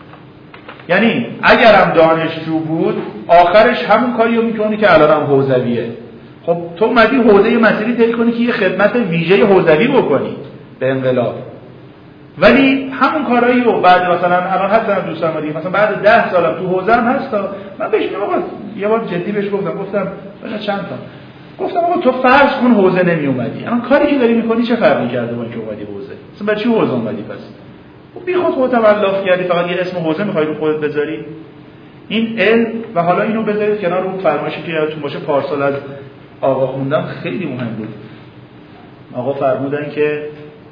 یعنی اگرم دانشجو بود آخرش همون کاریو میکنه که الانم حوزویه. خب تو اومدی حوزه مسیری طی کنی که یه خدمت ویژه حوزوی بکنی به انقلاب، ولی همون کارایی رو بعد مثلا الان هستن دوستان ما دیگه مثلا بعد ده سالم تو حوزه هم هستا، من بهش میگم آقا یه بار جدی بهش گفتم گفتم ببین چند تا گفتم آقا تو فرض کن حوزه نمی اومدی، الان کاری که داری میکنی چه فرقی کرده با اینکه اومدی حوزه؟ مثلا برای چی حوزه اومدی پس؟ خب بی خود خودت تولف کردی، فقط یه اسم حوزه میخوای رو خودت بذاری. این علم و حالا اینو بذارید کنار، اون فرمایشی که یادتون باشه پارسال از آقا خوندم خیلی مهم بود. آقا فرمودن که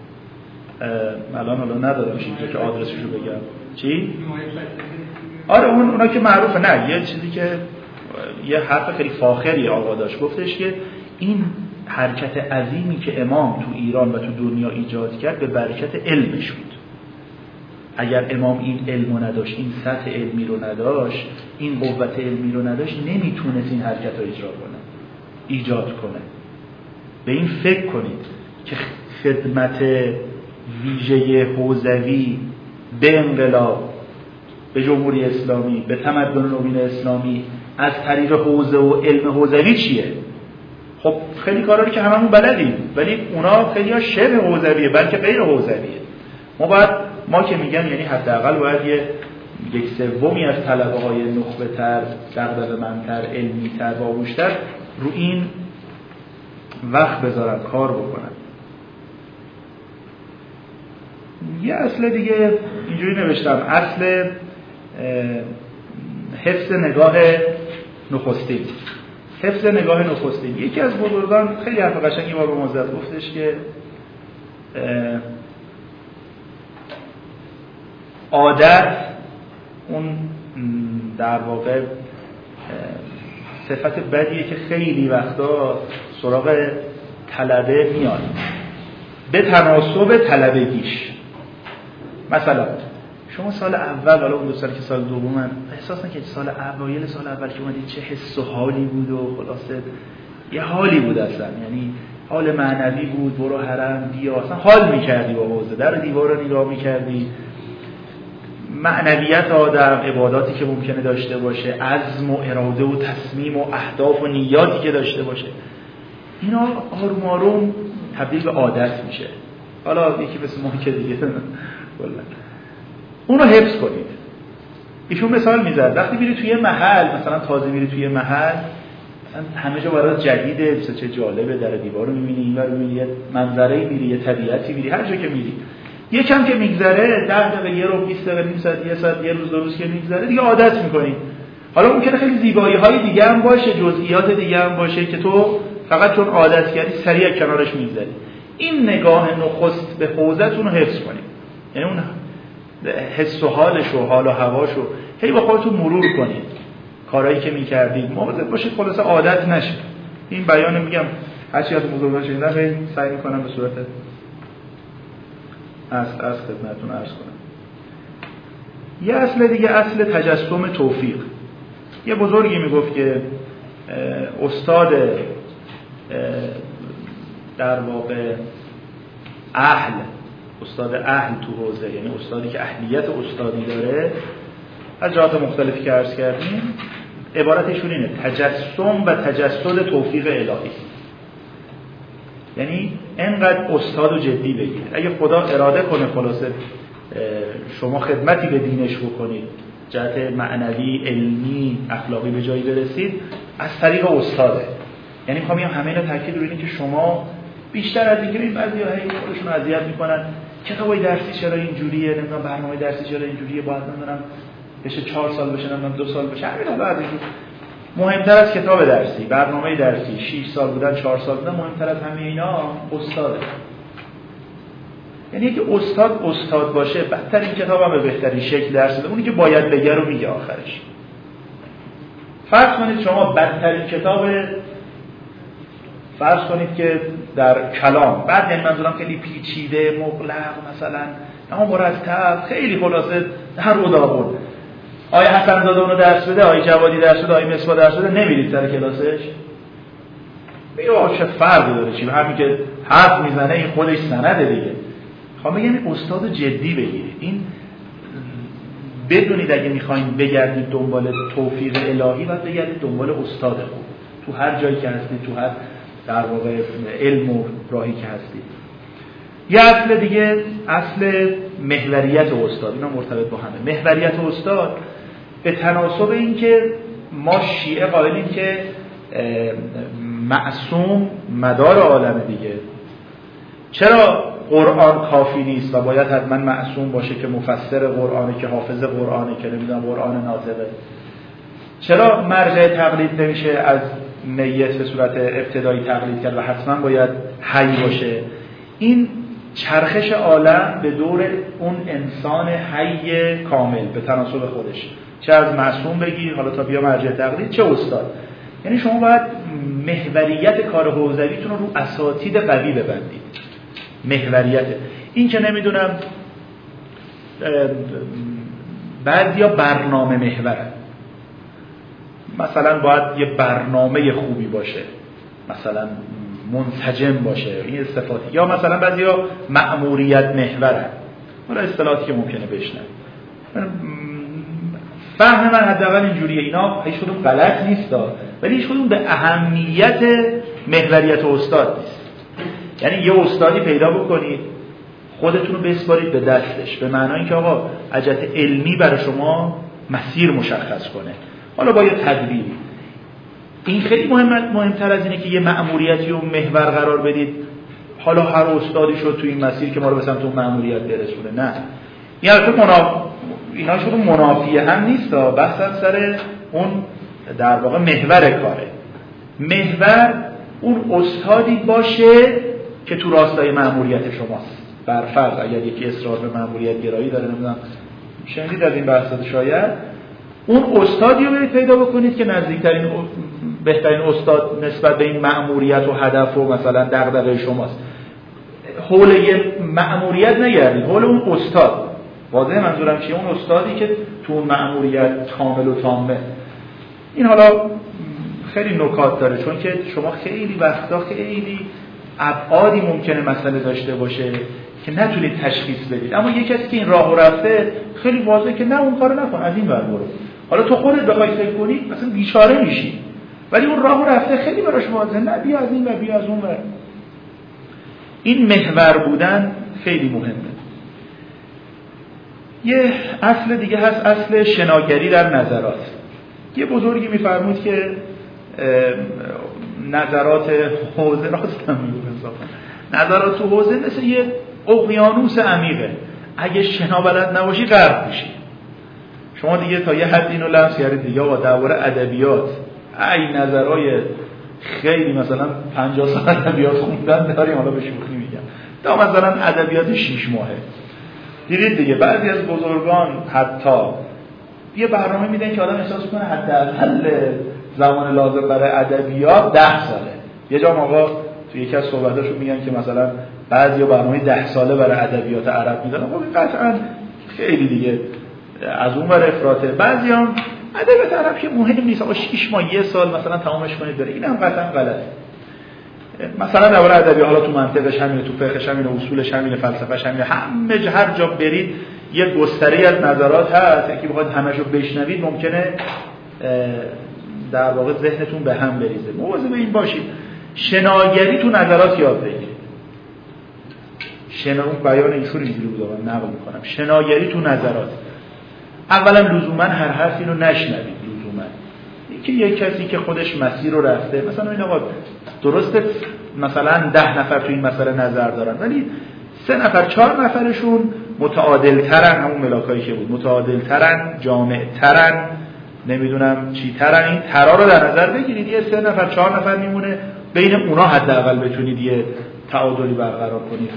الان حالا ندادمش اینجا که آدرسش رو بگم. چی؟ آره اون اونا که معروفه. نه یه چیزی که یه حرف خیلی فاخری آقا داشت، گفتش که این حرکت عظیمی که امام تو ایران و تو دنیا ایجاد کرد به برکت علمش بود. اگر امام این علمو نداشت، این سطح علمی رو نداشت، این قوت علمی رو نداشت، نمیتونست این حرکت رو اجرا کنه، ایجاد کنه. به این فکر کنید که خدمت ویژه حوزوی به انقلاب، به جمهوری اسلامی، به تمدن نوین اسلامی از طریق حوزه و علم حوزوی چیه؟ خب خیلی کارا رو که هممون بلدیم، ولی اونا خیلی ها شبه حوزویه بلکه غیر حوزویه. ما باید ما که میگم یعنی حداقل باید یه یک سومی از طلبه های نخبه تر، دغدغه‌مندتر، علمی تر، باهوشتر رو این وقت بذارن، کار بکنن. یه اصل دیگه اینجوری نوشتم، اصل حفظ نگاه نخستین. حفظ نگاه نخستین. یکی از بزرگان خیلی حرف قشنگی ما به ما زد، گفتش که عادت اون در واقع صفت بدیه که خیلی وقتا سراغ طلبه میاد به تناسب طلبگیش. مثلا شما سال اول، حالا اون دو سال که سال دومن، احساس نکنید سال اوایل سال اول که اومدید چه حس و حالی بود و خلاصه یه حالی بود اصلا، یعنی حال معنوی بود، برو حرم بیا، اصلا حال میکردی با حوزه، در دیوار رو نگاه میکردی، معنویت آدم، عباداتی که ممکنه داشته باشه، عزم و اراده و تصمیم و اهداف و نیاتی که داشته باشه، اینا آروم آروم تبدیل به عادت میشه. حالا یکی مثل ما که دیگه اونو حفظ کنید. ایشون مثال میزد وقتی میری توی محل، مثلا تازه میری توی محل، مثلا همه جا برات جدیده، مثلا چه جالبه، در دیوار رو میبینی، این ور رو میبینی، یه منظره‌ای میری، یه طبیعتی میری، هر جا که میری یکم که میگذره، ده دقیقه، یه رو، بیست دقیقه، نیم ساعت، یه ساعت، یه روز، دو روز که میگذره دیگه عادت میکنی. حالا ممکنه خیلی زیبایی‌های دیگه هم باشه، جزئیات دیگه هم باشه که تو فقط چون عادت کردی سریع کنارش می‌گذری. این نگاه نخست به حوزه‌تون رو حفظ کنید. یعنی اون حس و حالش و حال و هواش رو هی با خودتون مرور کنید. کارهایی که می‌کردید مواظب باشید خلاص عادت نشه. این بیان میگم هر چی از بزرگان شنیدن سعی می‌کنم به صورت از از خدمتتون عرض کنم. یه اصل دیگه اصل تجسم توفیق. یه بزرگی میگفت که استاد در واقع اهل استاد اهل تو حوزه، یعنی استادی که اهلیت استادی داره، از جهات مختلفی که عرض کردیم عبارتشون اینه: تجسم و تجسد توفیق الهی. یعنی انقدر استادو جدی بگیر، اگه خدا اراده کنه خلاصه شما خدمتی به دینش بکنید، جهت معنوی، علمی، اخلاقی به جایی برسید، از طریق استاده. یعنی میخوام بگم همه اینا تاکید روی اینه که شما بیشتر از اینکه این بعضیا هی خودشون اذیت میکنن کتابای درسی چرا اینجوریه، نمیدونم برنامه درسی چرا اینجوریه، باید نمیدونم بشه چهار سال بشه، نمیدونم دو سال بشه، همین بعدش مهمتر از کتاب درسی، برنامه درسی، شش سال بودن، چهار سال بودن، مهمتر از همه اینا استاده. یعنی که استاد استاد باشه، بدترین کتاب هم به بهترین شکل درس بده، اونی که باید بگه رو میگه آخرش. فرض کنید شما بدترین کتاب، فرض کنید که در کلام، بعد این منظورم خیلی پیچیده، مغلق مثلا، اما مرتب، خیلی خلاصه هر رو داغون. آیه حسن زاده اونو درس بده، آیه جوادی درس بده، آیه مصباح درس بده، نمیرید سر کلاسش؟ میگه چه فرقی داره چی؟ همین که حرف میزنه این خودش سنده دیگه. خب میگم این استاد جدی بگیرید. این بدونید اگه میخواین بگردید دنبال توفیق الهی، باید بگردید دنبال استاد خوب تو هر جایی که هستید، تو هر در واقع علم و راهی که هستید. یه اصل دیگه اصل محوریت استاد، اینا مرتبط با همه. محوریت استاد به تناسب این که ما شیعه قائلیم که معصوم مدار عالم دیگه، چرا قرآن کافی نیست و باید حتما معصوم باشه که مفسر قرآنه، که حافظ قرآنه، که نمیدونم قرآن ناطقه؟ چرا مرجع تقلید نمیشه از میت به صورت ابتدایی تقلید کرد و حتما باید حی باشه؟ این چرخش عالم به دور اون انسان حی کامل به تناسب خودش، چه از معصوم بگیر حالا تا بیا مرجع تقلید، چه استاد. یعنی شما باید محوریت کار حوزویتون رو رو اساتید قوی ببندید. محوریت این که نمیدونم بعضیا برنامه محورن، مثلا باید یه برنامه خوبی باشه، مثلا منسجم باشه، این صفاتی، یا مثلا بعضیا مأموریت محورن، حالا اصطلاحاتی که ممکنه بشنن. فهم من حداقل اینجوریه. اینا هیچ کدوم غلط نیست ولی هیچ کدوم به اهمیت محوریت استاد نیست. یعنی یه استادی پیدا بکنید، خودتون رو بسپارید به دستش، به معنای اینکه آقا اجت علمی برای شما مسیر مشخص کنه، حالا با یه تدبیری. این خیلی مهم، مهمتر از اینه که یه مأموریتی و محور قرار بدید حالا هر استادی شد تو این مسیر که ما رو به سمت اون مأموریت برسونه. نه، این البته مناف... اینا شده منافیه هم نیست، بحث سر اون در واقع محور کاره. محور اون استادی باشه که تو راستای مأموریت شماست. بر فرض اگر یکی اصرار به مأموریت گرایی داره، نمیدونم شنیدید از این بحثات، شاید اون استادی رو برید پیدا بکنید که نزدیکترین بهترین استاد نسبت به این مأموریت و هدف و مثلا دغدغه شماست. حول یه مأموریت نگردید، حول اون استاد. واضحه منظورم چیه؟ اون استادی که تو اون مأموریت کامل و تامه. این حالا خیلی نکات داره، چون که شما خیلی وقتا خیلی ابعادی ممکنه مسئله داشته باشه که نتونید تشخیص بدید، اما یه کسی که این راهو رفته خیلی واضحه که نه اون کارو نکن، از این ور برو. حالا تو خودت بخوای فکر کنی مثلا بیچاره میشی، ولی اون راهو رفته خیلی براش واضحه، نه بیا از این ور بیا از اون ور. این محور بودن خیلی مهمه. یه اصل دیگه هست، اصل شناگری در نظرات. یه بزرگی میفرمود که نظرات حوزه، راستم میگم انصافا، نظرات تو حوزه مثل یه اقیانوس عمیقه، اگه شنا بلد نباشی غرق میشی. شما دیگه تا یه حد اینو لمس کردید دیگه. با درباره ادبیات ای نظرهای خیلی مثلا پنجاه سال ادبیات خوندن داریم، حالا به شوخی میگم، تا مثلا ادبیات شش ماهه. دیدید دیگه بعضی از بزرگان حتی یه برنامه میدن که آدم احساس کنه حداقل زمان لازم برای ادبیات ده ساله. یه جا آقا تو یکی از صحبتاشون میگن که مثلا بعضیا برنامه ده ساله برای ادبیات عرب میدن. خب این قطعا خیلی دیگه از اون ور افراطه. بعضیام ادبیات عرب که مهم نیست، آقا شش ماه یه سال مثلا تمامش کنید بره. اینم قطعا غلطه. مثلا درباره ادبیات حالا تو منطقش همینه، تو فقهش همینه، اصولش همینه، فلسفه‌ش همینه، همه هر جا برید یه گستری از نظرات هست که بخواید همه‌شو بشنوید ممکنه در واقع ذهنتون به هم بریزه. مواظب این باشید. شناگری تو نظرات یاد بگیرید. شنا اون بیان ایشون اینجوری بود، من نقل می‌کنم. شناگری تو نظرات. اولا لزوما هر حرفی رو نشنوید. لزوما اینکه یک کسی که خودش مسیر رو رفته، مثلا این آقا درسته مثلا ده نفر تو این مسئله نظر دارن، ولی سه نفر چهار نفرشون متعادل ترن، همون ملاکایی که بود، متعادل ترن، جامع ترن، نمیدونم چی ترن. این ترا رو در نظر بگیرید. یه سه نفر چهار نفر میمونه، بین اونا حداقل بتونید یه تعادلی برقرار کنید.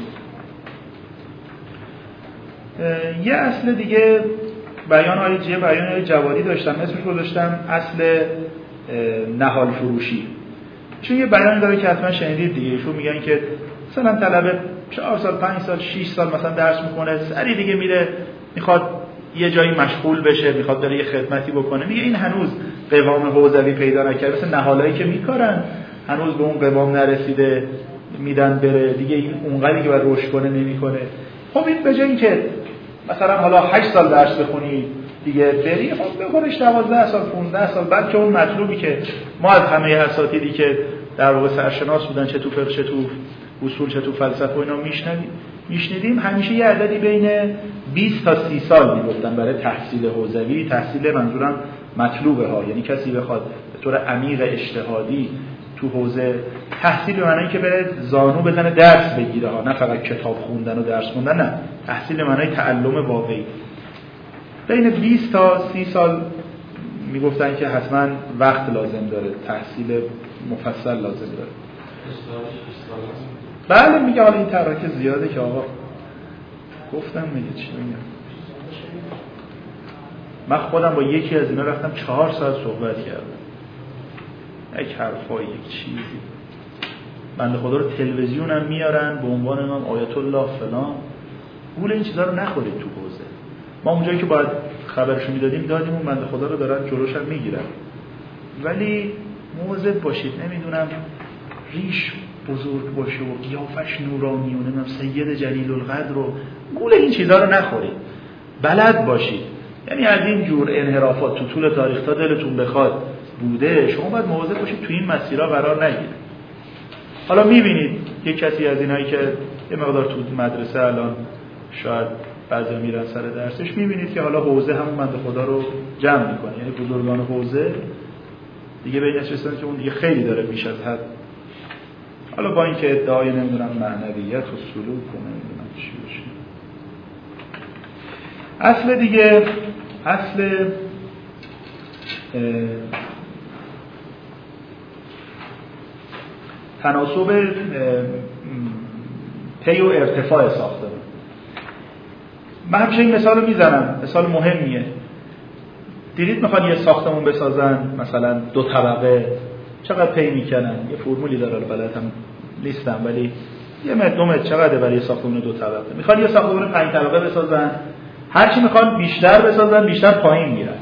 یه اصل دیگه بیان آیجیه بیان جوادی داشتم، اسمش گذاشتم اصل نهال فروشی. چون یه بیانی داره که حتما شنیدید دیگه. ایشون میگن که مثلا طلبه چهار سال پنج سال شش سال مثلا درس میکنه، سری دیگه میره میخواد یه جایی مشغول بشه، میخواد بره یه خدمتی بکنه، میگه این هنوز قوام حوزوی پیدا نکرده، مثل نهالایی که میکارن هنوز به اون قوام نرسیده، میدن بره دیگه، این اونقدری که باید رشد کنه نمیکنه. خب این به جای اینکه مثلا حالا هشت سال درس بخونی دیگه بری، خب بخونش دوازده سال پانزده سال بعد که اون مطلوبی که ما از همه اساتیدی که در واقع سرشناس بودن، چه تو فقه چه تو اصول چه تو فلسفه و اینا میشنویم میشنیدیم همیشه یه عددی بین بیست تا سی سال میگفتن برای تحصیل حوزوی. تحصیل منظورم مطلوبه ها، یعنی کسی بخواد به طور عمیق اجتهادی تو حوزه تحصیل به معنی که بره زانو بزنه درس بگیره ها، نه فقط کتاب خوندن و درس خوندن، نه، تحصیل به معنی تعلم واقعی. بین بیست تا سی سال میگفتن که حتما وقت لازم داره، تحصیل مفصل لازم داره. بله میگه حالا این ترکه زیاده که آقا گفتم میگه چی میگم. من خودم با یکی از اینا رفتم چهار ساعت صحبت کردم، یک حرفای یک چیزی، بنده خدا رو تلویزیون هم میارن به عنوان امام آیت الله فلان. گول این چیزا رو نخورید تو حوزه. ما اونجایی که باید خبرشو میدادیم دادیم، اون بنده خدا رو دارن جلوش هم میگیرن، ولی مواظب باشید. نمیدونم ریش بزرگ باشه و قیافش نورانی و نمیدونم سید جلیل القدر رو، گول این چیزا رو نخورید. بلد باشید. یعنی از این جور انحرافات تو طول تاریخ تا دلتون بخواد بوده، شما باید مواظب باشید تو این مسیرها قرار نگیرید. حالا میبینید یک کسی از اینایی که یه مقدار تو مدرسه الان شاید بعضی میرن سر درسش، میبینید که حالا حوزه همون بنده خدا رو جمع میکنه، یعنی بزرگان حوزه دیگه به این نشستن که اون دیگه خیلی داره بیش از حد، حالا با اینکه ادعای نمیدونم معنویت و سلوک و نمیدونم چی باشه. اصل دیگه اصل تناسب پی و ارتفاع ساختمان. من همیشه این مثال رو میزنم، مثال مهمیه. دیدید میخوان یه ساختمون بسازن مثلا دو طبقه، چقدر پی میکنن؟ یه فرمولی داره، بلد هم نیستم، ولی یه متر دو متر چقدر برای ساختمون دو طبقه. میخوان یه ساختمون پنج طبقه بسازن، هرچی میخوان بیشتر بسازن بیشتر پایین میرن.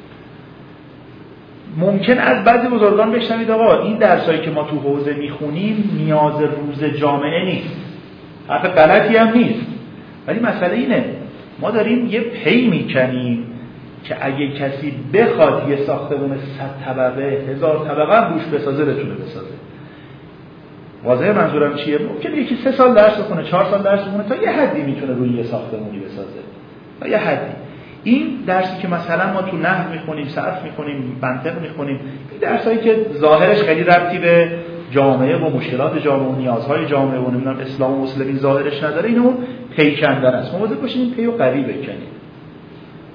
ممکن از بعضی بزرگان بشنوید آقا این درسایی که ما تو حوزه میخونیم نیاز روز جامعه نیست. حرف غلطی هم نیست، ولی مسئله اینه ما داریم یه پی میکنیم که اگه کسی بخواد یه ساختمون صد طبقه هزار طبقه هم روش بسازه بتونه بسازه. واضحه منظورم چیه؟ ممکنه یکی سه سال درس بخونه، چهار سال درس بخونه، تا یه حدی میتونه روی یه ساختمونی بسازه، تا یه حدی. این درسی که مثلا ما تو نحو میخونیم، صرف میخونیم، منطق میخونیم، این درسایی که ظاهرش خیلی ربطی به جامعه و مشکلات جامعه و نیازهای جامعه و نمیدونم اسلام و مسلمین ظاهرش نداره، اینو پی کندن است. مواظب باشید این پیو قوی بکنید.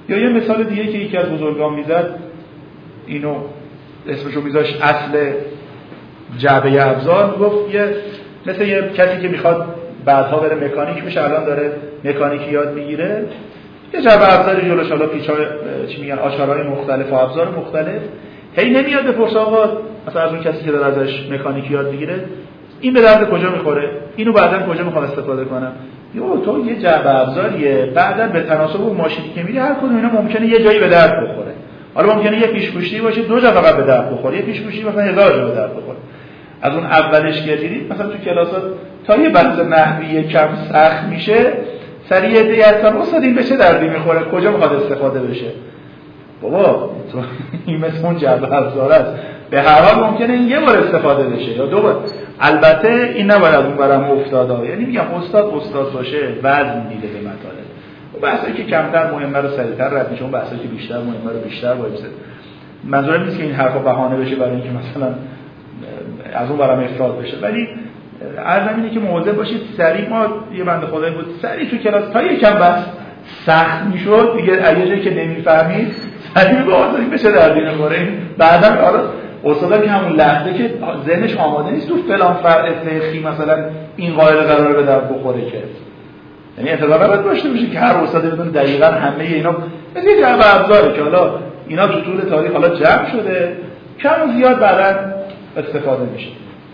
یا یه مثال دیگه که یکی از بزرگان میزد، اینو اسمشو میذاشت اصل جعبه ابزار، میگفت یه مثل یه کسی که میخواد بعدها بره مکانیک بشه، الان داره مکانیکی یاد میگیره، یه جعبه ابزاری جلوش، حالا پیچ‌های چی میگن آچارهای مختلف و ابزار مختلف، هی نمیاد بپرسه آقا مثلا از اون کسی که داره ازش مکانیکی یاد میگیره این به درد کجا میخوره، اینو بعداً کجا میخوام استفاده کنم. یو تو یه جعبه ابزاریه، بعداً به تناسب اون ماشینی که میری هر کدوم اینا ممکنه یه جایی به درد بخوره. حالا ممکنه یه پیشگوشی باشه دو جا فقط به درد بخوره، یه پیشگوشی مثلا هزار جا به درد بخوره. از اون اولش که دیدید مثلا تو کلاسات تا یه بحث نحوی کم سخت میشه، سریع دیگه استاد این بشه دردی میخوره، کجا میخواد استفاده بشه. بابا تو این مثل اون جعبه ابزار است، به هر حال ممکنه این یه بار استفاده بشه یا دو بار. البته این نباید از اون برم افتاده، یعنی میگم استاد استاد باشه وزن میده به مطالب. اون بحثایی که کمتر مهمه رو سریعتر رد میشه، اون بحثایی که بیشتر مهمه رو بیشتر وایسه. منظورم نیست که این حرفا بهانه بشه برای اینکه مثلا از اون برام افراد بشه، ولی عرضم اینه که مواظب باشید. سریع ما یه بنده خدایی بود سریع تو کلاس تا یکم بس سخت میشد دیگه، اگه جایی که نمیفهمید سریع به آزادی بشه دردی نمیخوره. بعدم حالا استادا که همون لحظه که ذهنش آماده نیست تو فلان فرع فقهی مثلا این قاعده قراره به درد بخوره، که یعنی انتظار باید داشته باشه که هر استادی بدون دقیقاً همه اینا مثل یه جعبه ابزاره که حالا اینا تو طول تاریخ حالا جمع شده، کم و زیاد بعداً استفاده میشه.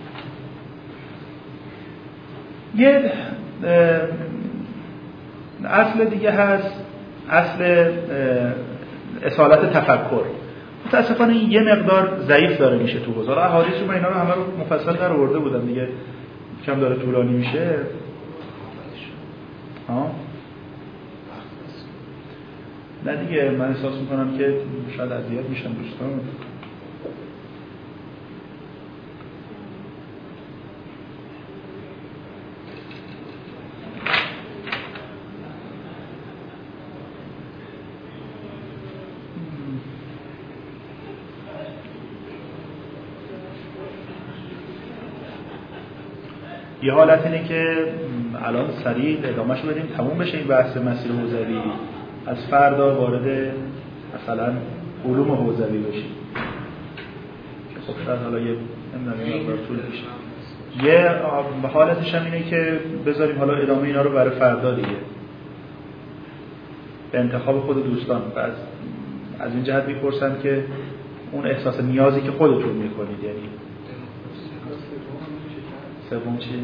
یه اصل دیگه هست، اصل اصالت تفکر. متاسفانه این یه مقدار ضعیف داره میشه تو حوزه احادیث رو. من اینا رو همه رو مفصل در آورده بودم دیگه، کم داره طولانی میشه. ها نه دیگه، من احساس میکنم که شاید اذیت میشن دوستان. یه حالت اینه که الان سریع ادامهشو بدیم تموم بشه این بحث مسیر حوزوی، از فردا وارد مثلا علوم حوزوی بشیم. خب شاید حالا یه نمیدونم مقدار طول بشه. یه حالتش هم اینه که بذاریم حالا ادامه اینا رو برای فردا دیگه، به انتخاب خود دوستان. بعد از این جهت میپرسن که اون احساس نیازی که خودتون میکنید، یعنی سوم چی؟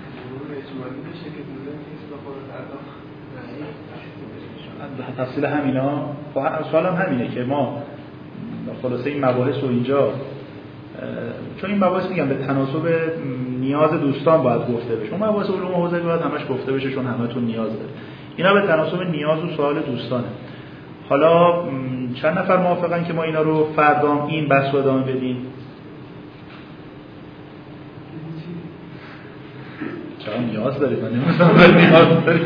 تفصیل همینا. سوال هم همینه که ما خلاصه این مباحث رو اینجا، چون این مباحث میگم به تناسب نیاز دوستان باید گفته بشه، اون مباحث علوم حوزوی باید همش گفته بشه چون همتون نیاز داره. اینا به تناسب نیاز و سوال دوستانه. حالا چند نفر موافقن که ما اینا رو فردا این بحث رو ادامه بدیم؟ چرا نیاز دارید؟ من نمی‌دونم نیاز دارید.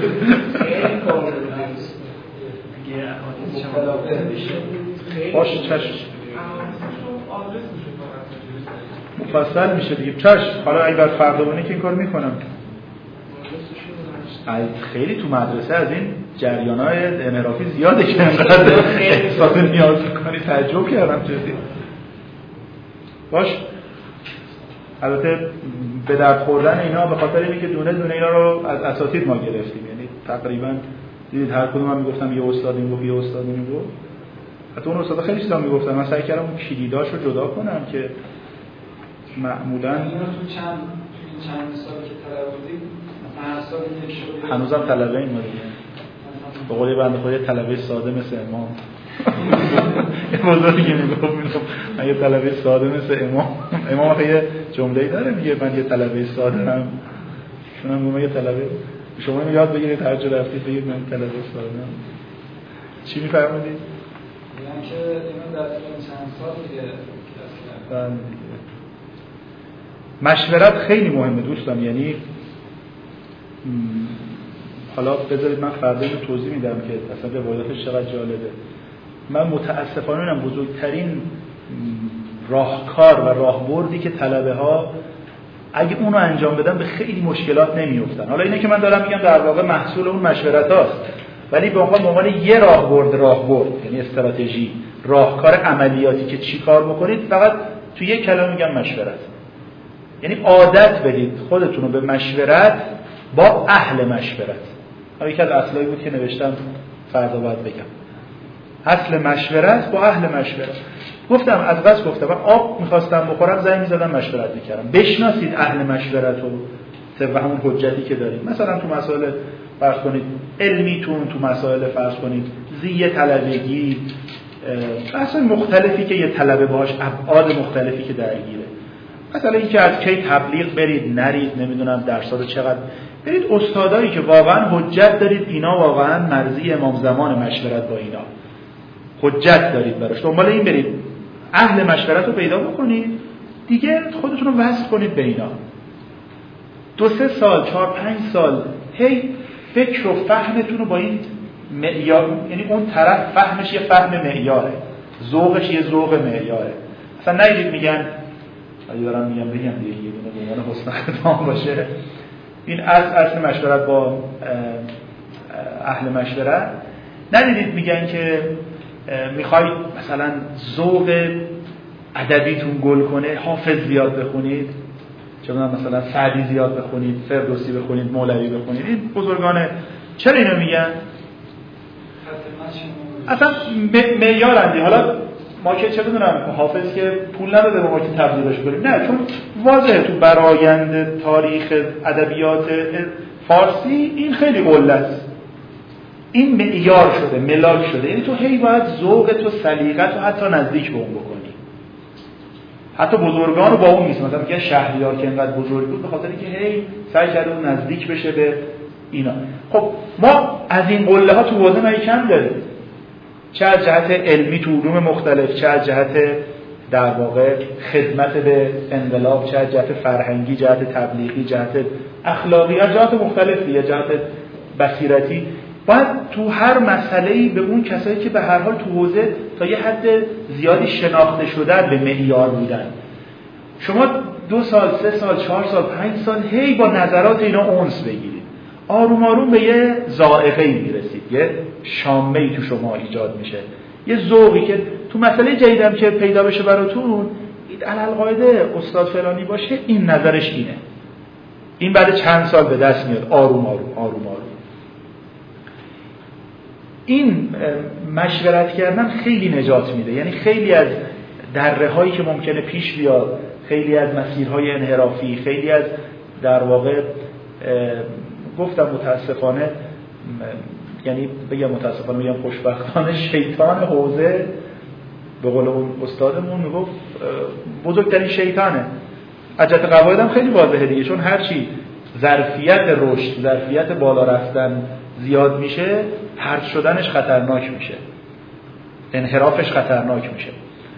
باشه چشم مفصل میشه دیگه. چشم حالا اگه بعد فردا بونه که این کار میکنم. خیلی تو مدرسه از این جریان‌های انحرافی زیاده که انقدر احساس نیاز میکنی، تعجب کردم جدی. باش البته به درد خوردن اینا به خاطر اینه که دونه دونه اینا رو از اساتید ما گرفتیم، یعنی تقریبا دیدید هر کدوم هم میگفتم یه استاد این گفت یه استاد این گفت. حتی اون استاد خیلی چیزا میگفتن، من سعی کردم اون کلیداشو جدا کنم که معمولا اینا تو چند چند سال که طلبه بودید مثلا سال یک شد هنوزم طلبه این ما دیگه. به قول بنده خدا طلبه ساده مثل امام یه بزرگی میگفت میگفت من یه طلبه ساده مثل امام. امام خیلی یه جمله‌ای داره میگه من یه طلبه ساده هم، چون هم میگم یه طلبه شما اینو یاد بگیرید هر جا رفتید بگید من طلبه ساده هم. چی میفرمایید؟ میگم که اینا در چند سال دیگه کلاس مشورت خیلی مهمه دوستان. یعنی حالا بذارید من فردا اینو توضیح میدم که اصلا روایتش چقدر جالبه. من متاسفانه اینم بزرگترین راهکار و راهبردی که طلبه ها اگه اونو انجام بدن به خیلی مشکلات نمیافتن. حالا اینه که من دارم میگم در واقع محصول اون مشورت هاست، ولی به عنوان عنوان یه راهبرد راهبرد یعنی استراتژی راهکار عملیاتی که چی کار بکنید فقط تو یک کلمه میگم مشورت. یعنی عادت بدید خودتون رو به مشورت با اهل مشورت. این یکی از اصلایی بود که نوشتم فردا باید بگم. اصل مشورت با اهل مشورت. گفتم از بس گفتم من آب می‌خواستم بخورم زنگ می‌زدم مشورت می‌کردم. بشناسید اهل مشورت رو طبق همون حجتی که دارید. مثلا تو مسائل فرض کنید علمیتون، تو مسائل فرض کنید زیه طلبگی، مثلا مختلفی که یه طلبه باهاش ابعاد مختلفی که درگیره. مثلا اینکه از کی تبلیغ برید نرید، نمیدونم درس‌ها چقدر برید، استادایی که واقعا حجت دارید اینا واقعا مرضی امام زمان مشورت با اینا حجت دارید براش، دنبال این برید اهل مشورت رو پیدا بکنید دیگه، خودتون رو وصل کنید به اینا. دو سه سال چهار پنج سال هی فکر و فهمتون رو با این معیار، یعنی اون طرف فهمش یه فهم معیاره، ذوقش یه ذوق معیاره. اصلا نگید میگن اگه دارم میگم بگم دیگه یه دونه به عنوان حسن ختام باشه، این اصل اصل مشورت با اهل مشورت. ندیدید میگن که میخواید مثلا ذوق ادبیتون گل کنه حافظ زیاد بخونید، چه مثلا سعدی زیاد بخونید، فردوسی بخونید، مولوی بخونید. این بزرگان چرا اینو میگن؟ اصلا معیارندی. حالا ما که چه بدونم حافظ که پول نداده به ما که تبلیغش کنیم، نه، چون واضحه تو برآیند تاریخ ادبیات فارسی این خیلی قله است، این معیار شده، ملاک شده. یعنی تو هی باید ذوق تو، سلیقت تو حتی نزدیک به اون بکنی. حتی بزرگان رو با اون نیست. مثلا میگه شهریار که اینقدر بزرگ بود به خاطر اینکه هی سعی کرده اون نزدیک بشه به اینا. خب ما از این قله ها تو حوزه ما کم داریم، چه از جهت علمی تو علوم مختلف، چه از جهت در واقع خدمت به انقلاب، چه از جهت فرهنگی، جهت تبلیغی، جهت اخلاقی، از جهت مختلفی، یا جهت بصیرتی. باید تو هر مسئله‌ای به اون کسایی که به هر حال تو حوزه تا یه حد زیادی شناخته شدن به معیار بودن، شما دو سال، سه سال، چهار سال، پنج سال هی با نظرات اینا اونس بگیرید، آروم آروم به یه ذائقه‌ای میرسید، یه شامه‌ای تو شما ایجاد میشه، یه ذوقی که تو مسئله جدیدم که پیدا بشه براتون، این علالقاعده استاد فلانی باشه این نظرش اینه، این بعد چند سال به دست میاد، آروم آروم آروم آروم. این مشورت کردن خیلی نجات میده. یعنی خیلی از دره‌هایی که ممکنه پیش بیاد، خیلی از مسیرهای انحرافی، خیلی از در واقع گفتم متاسفانه، یعنی بگم متاسفانه بگم خوشبختانه، شیطان حوزه به قول اون استادمون میگفت بزرگترین شیطانه. حجت قواعد هم خیلی واضحه دیگه، چون هرچی ظرفیت رشد، ظرفیت بالا رفتن زیاد میشه، پرت شدنش خطرناک میشه، انحرافش خطرناک میشه،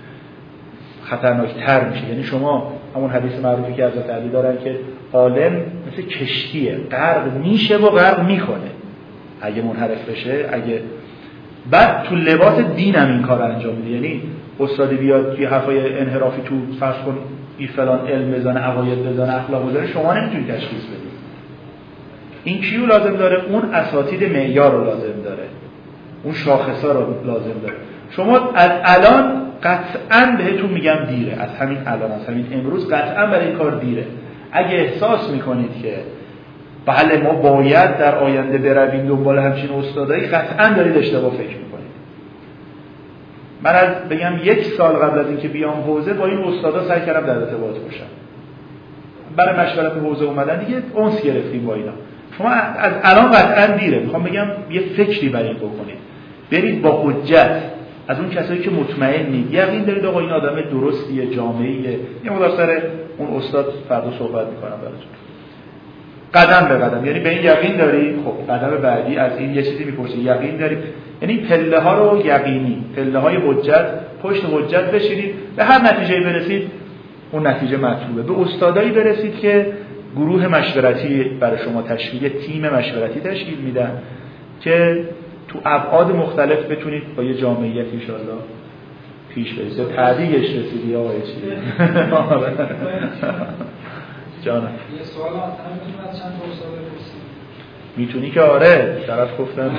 خطرناک تر میشه. یعنی شما همون حدیث معروفی که حضرت علی دارن که عالم مثل کشتیه، غرق میشه و غرق میکنه اگه منحرف بشه. اگه بعد تو لباس دین هم این کار انجام میده، یعنی استادی بیاد توی حرفای انحرافی تو فرض کن این فلان علم بزنه، عقاید بزنه، اخلاق بزنه، شما نمیتونید تشخیص بدید این کیو لازم داره، اون اساتید معیار رو لازم داره، اون شاخصا رو لازم داره. شما از الان قطعاً بهتون میگم دیره، از همین الان، از همین امروز قطعاً برای این کار دیره. اگه احساس میکنید که بله ما باید در آینده برویم دنبال همچین استادایی، قطعاً دارید اشتباه فکر میکنید. من از بگم یک سال قبل از اینکه بیام حوزه با این استادا سعی کردم در ارتباط باشم، برای مشورت حوزه اومدن دیگه اونس گرفتیم با اینا. شما از الان قطعاً دیره، میخوام بگم یه فکری برای این بکنید، برید با حجت از اون کسایی که مطمئنید، یقین دارید آقا این آدم درستیه، جامعیه، یه مقدار سر اون استاد فردا صحبت میکنم براتون، قدم به قدم. یعنی به این یقین دارید، خب قدم بعدی از این یه چیزی میپرسید، یقین دارید، یعنی پله ها رو یقینی، پله های حجت، پشت حجت بشینید، به هر نتیجه‌ای برسید اون نتیجه مطلوبه. به استادایی برسید که گروه مشورتی برای شما تشکیل، تیم مشورتی تشکیل میدن که تو ابعاد مختلف بتونید با یه جامعیت ان شاءالله پیش برسید. تعدیلش رسیدی آقای چی؟ جانم. یه سوال مثلا میتونم از چند تا استاد بپرسیم؟ میتونی که آره طرف گفتن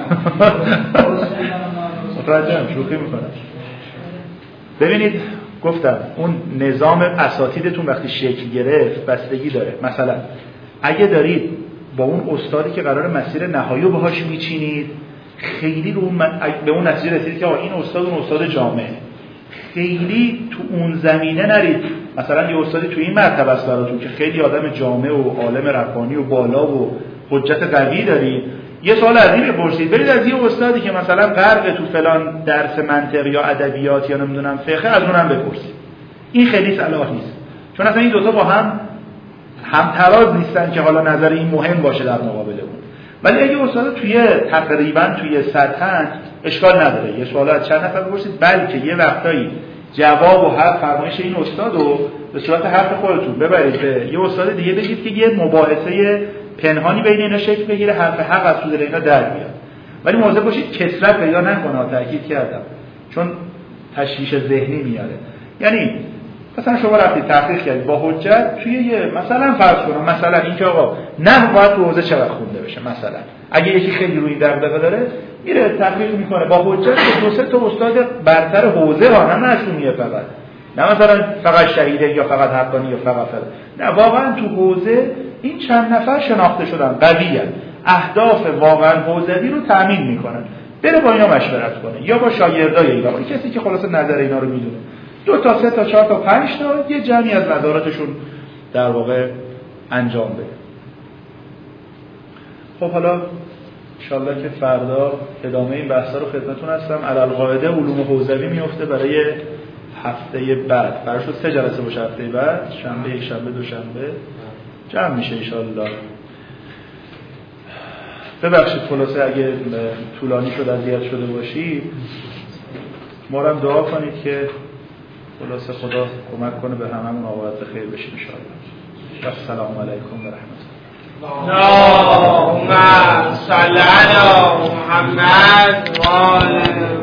متوجهم، شوخی میکنم. ببینید گفتم اون نظام اساتیدتون وقتی شکل گرفت بستگی داره. مثلا اگه دارید با اون استادی که قرار مسیر نهایی رو باهاش میچینید، خیلی رو من... به اون نتیجه رسیدید که آقا این استاد اون استاد جامعه، خیلی تو اون زمینه نرید. مثلا یه استادی تو این مرتبه است براتون که خیلی آدم جامع و عالم ربانی و بالا و حجت قوی دارید، یه سوال از این بپرسید، برید از یه استادی که مثلا غرق تو فلان درس منطق یا ادبیات یا نمیدونم فقه، از اونم بپرسید. این خیلی صلاح نیست، چون اصلا این دوتا با هم همتراز نیستن که حالا نظر این مهم باشه در مقابل اون. ولی اگه استاد توی تقریبا توی سطحن، اشکال نداره یه سوال از چند نفر بپرسید، بلکه یه وقتایی جواب و حرف فرمایش این استاد رو به صورت حرف خودتون ببرید به یه استاد دیگه بگید که یه مباحثه پنهانی بین اینا شکل بگیره، حرف حق از تو دل اینا در بیاد. ولی مواظب باشید کثرت پیدا نکنه، تاکید کردم، چون تشویش ذهنی میاره. یعنی مثلا شما رفتید تحقیق کردید با حجت توی یه مثلا فرض کنم مثلا اینکه آقا نه باید تو حوزه چقدر خونده بشه، مثلا اگه یکی خیلی روی دغدغه داره میره تحقیق میکنه با حجت که دو سه تا استاد برتر حوزه ها، نه معصومیه فقط، نه مثلا فقط شهیده یا فقط حقانی یا فقط فقط، نه واقعا تو حوزه این چند نفر شناخته شدن، قویان، اهداف واقعا حوزوی رو تامین میکنن، بره با اینا مشورت کنه یا با شاگردای اینا، این کسی که خلاص نظر اینا رو میدونه، دو تا سه تا چهار تا پنج تا یه جمعی از نظراتشون در واقع انجام بده. خب حالا انشالله که فردا ادامه این بحثا رو خدمتتون هستم. علالقاعده علوم حوزوی میفته برای هفته بعد، قرار شد سه جلسه باشه هفته بعد، شنبه یک شنبه دو شنبه جمع میشه انشالله. ببخشید خلاصه اگه طولانی شد اذیت شده باشی، ما رو هم دعا کنید که خلاصه خدا کمک کنه به هممون عاقبت خیر بشیم انشاءالله. السلام علیکم و رحمت الله. اللهم صل علی محمد و آل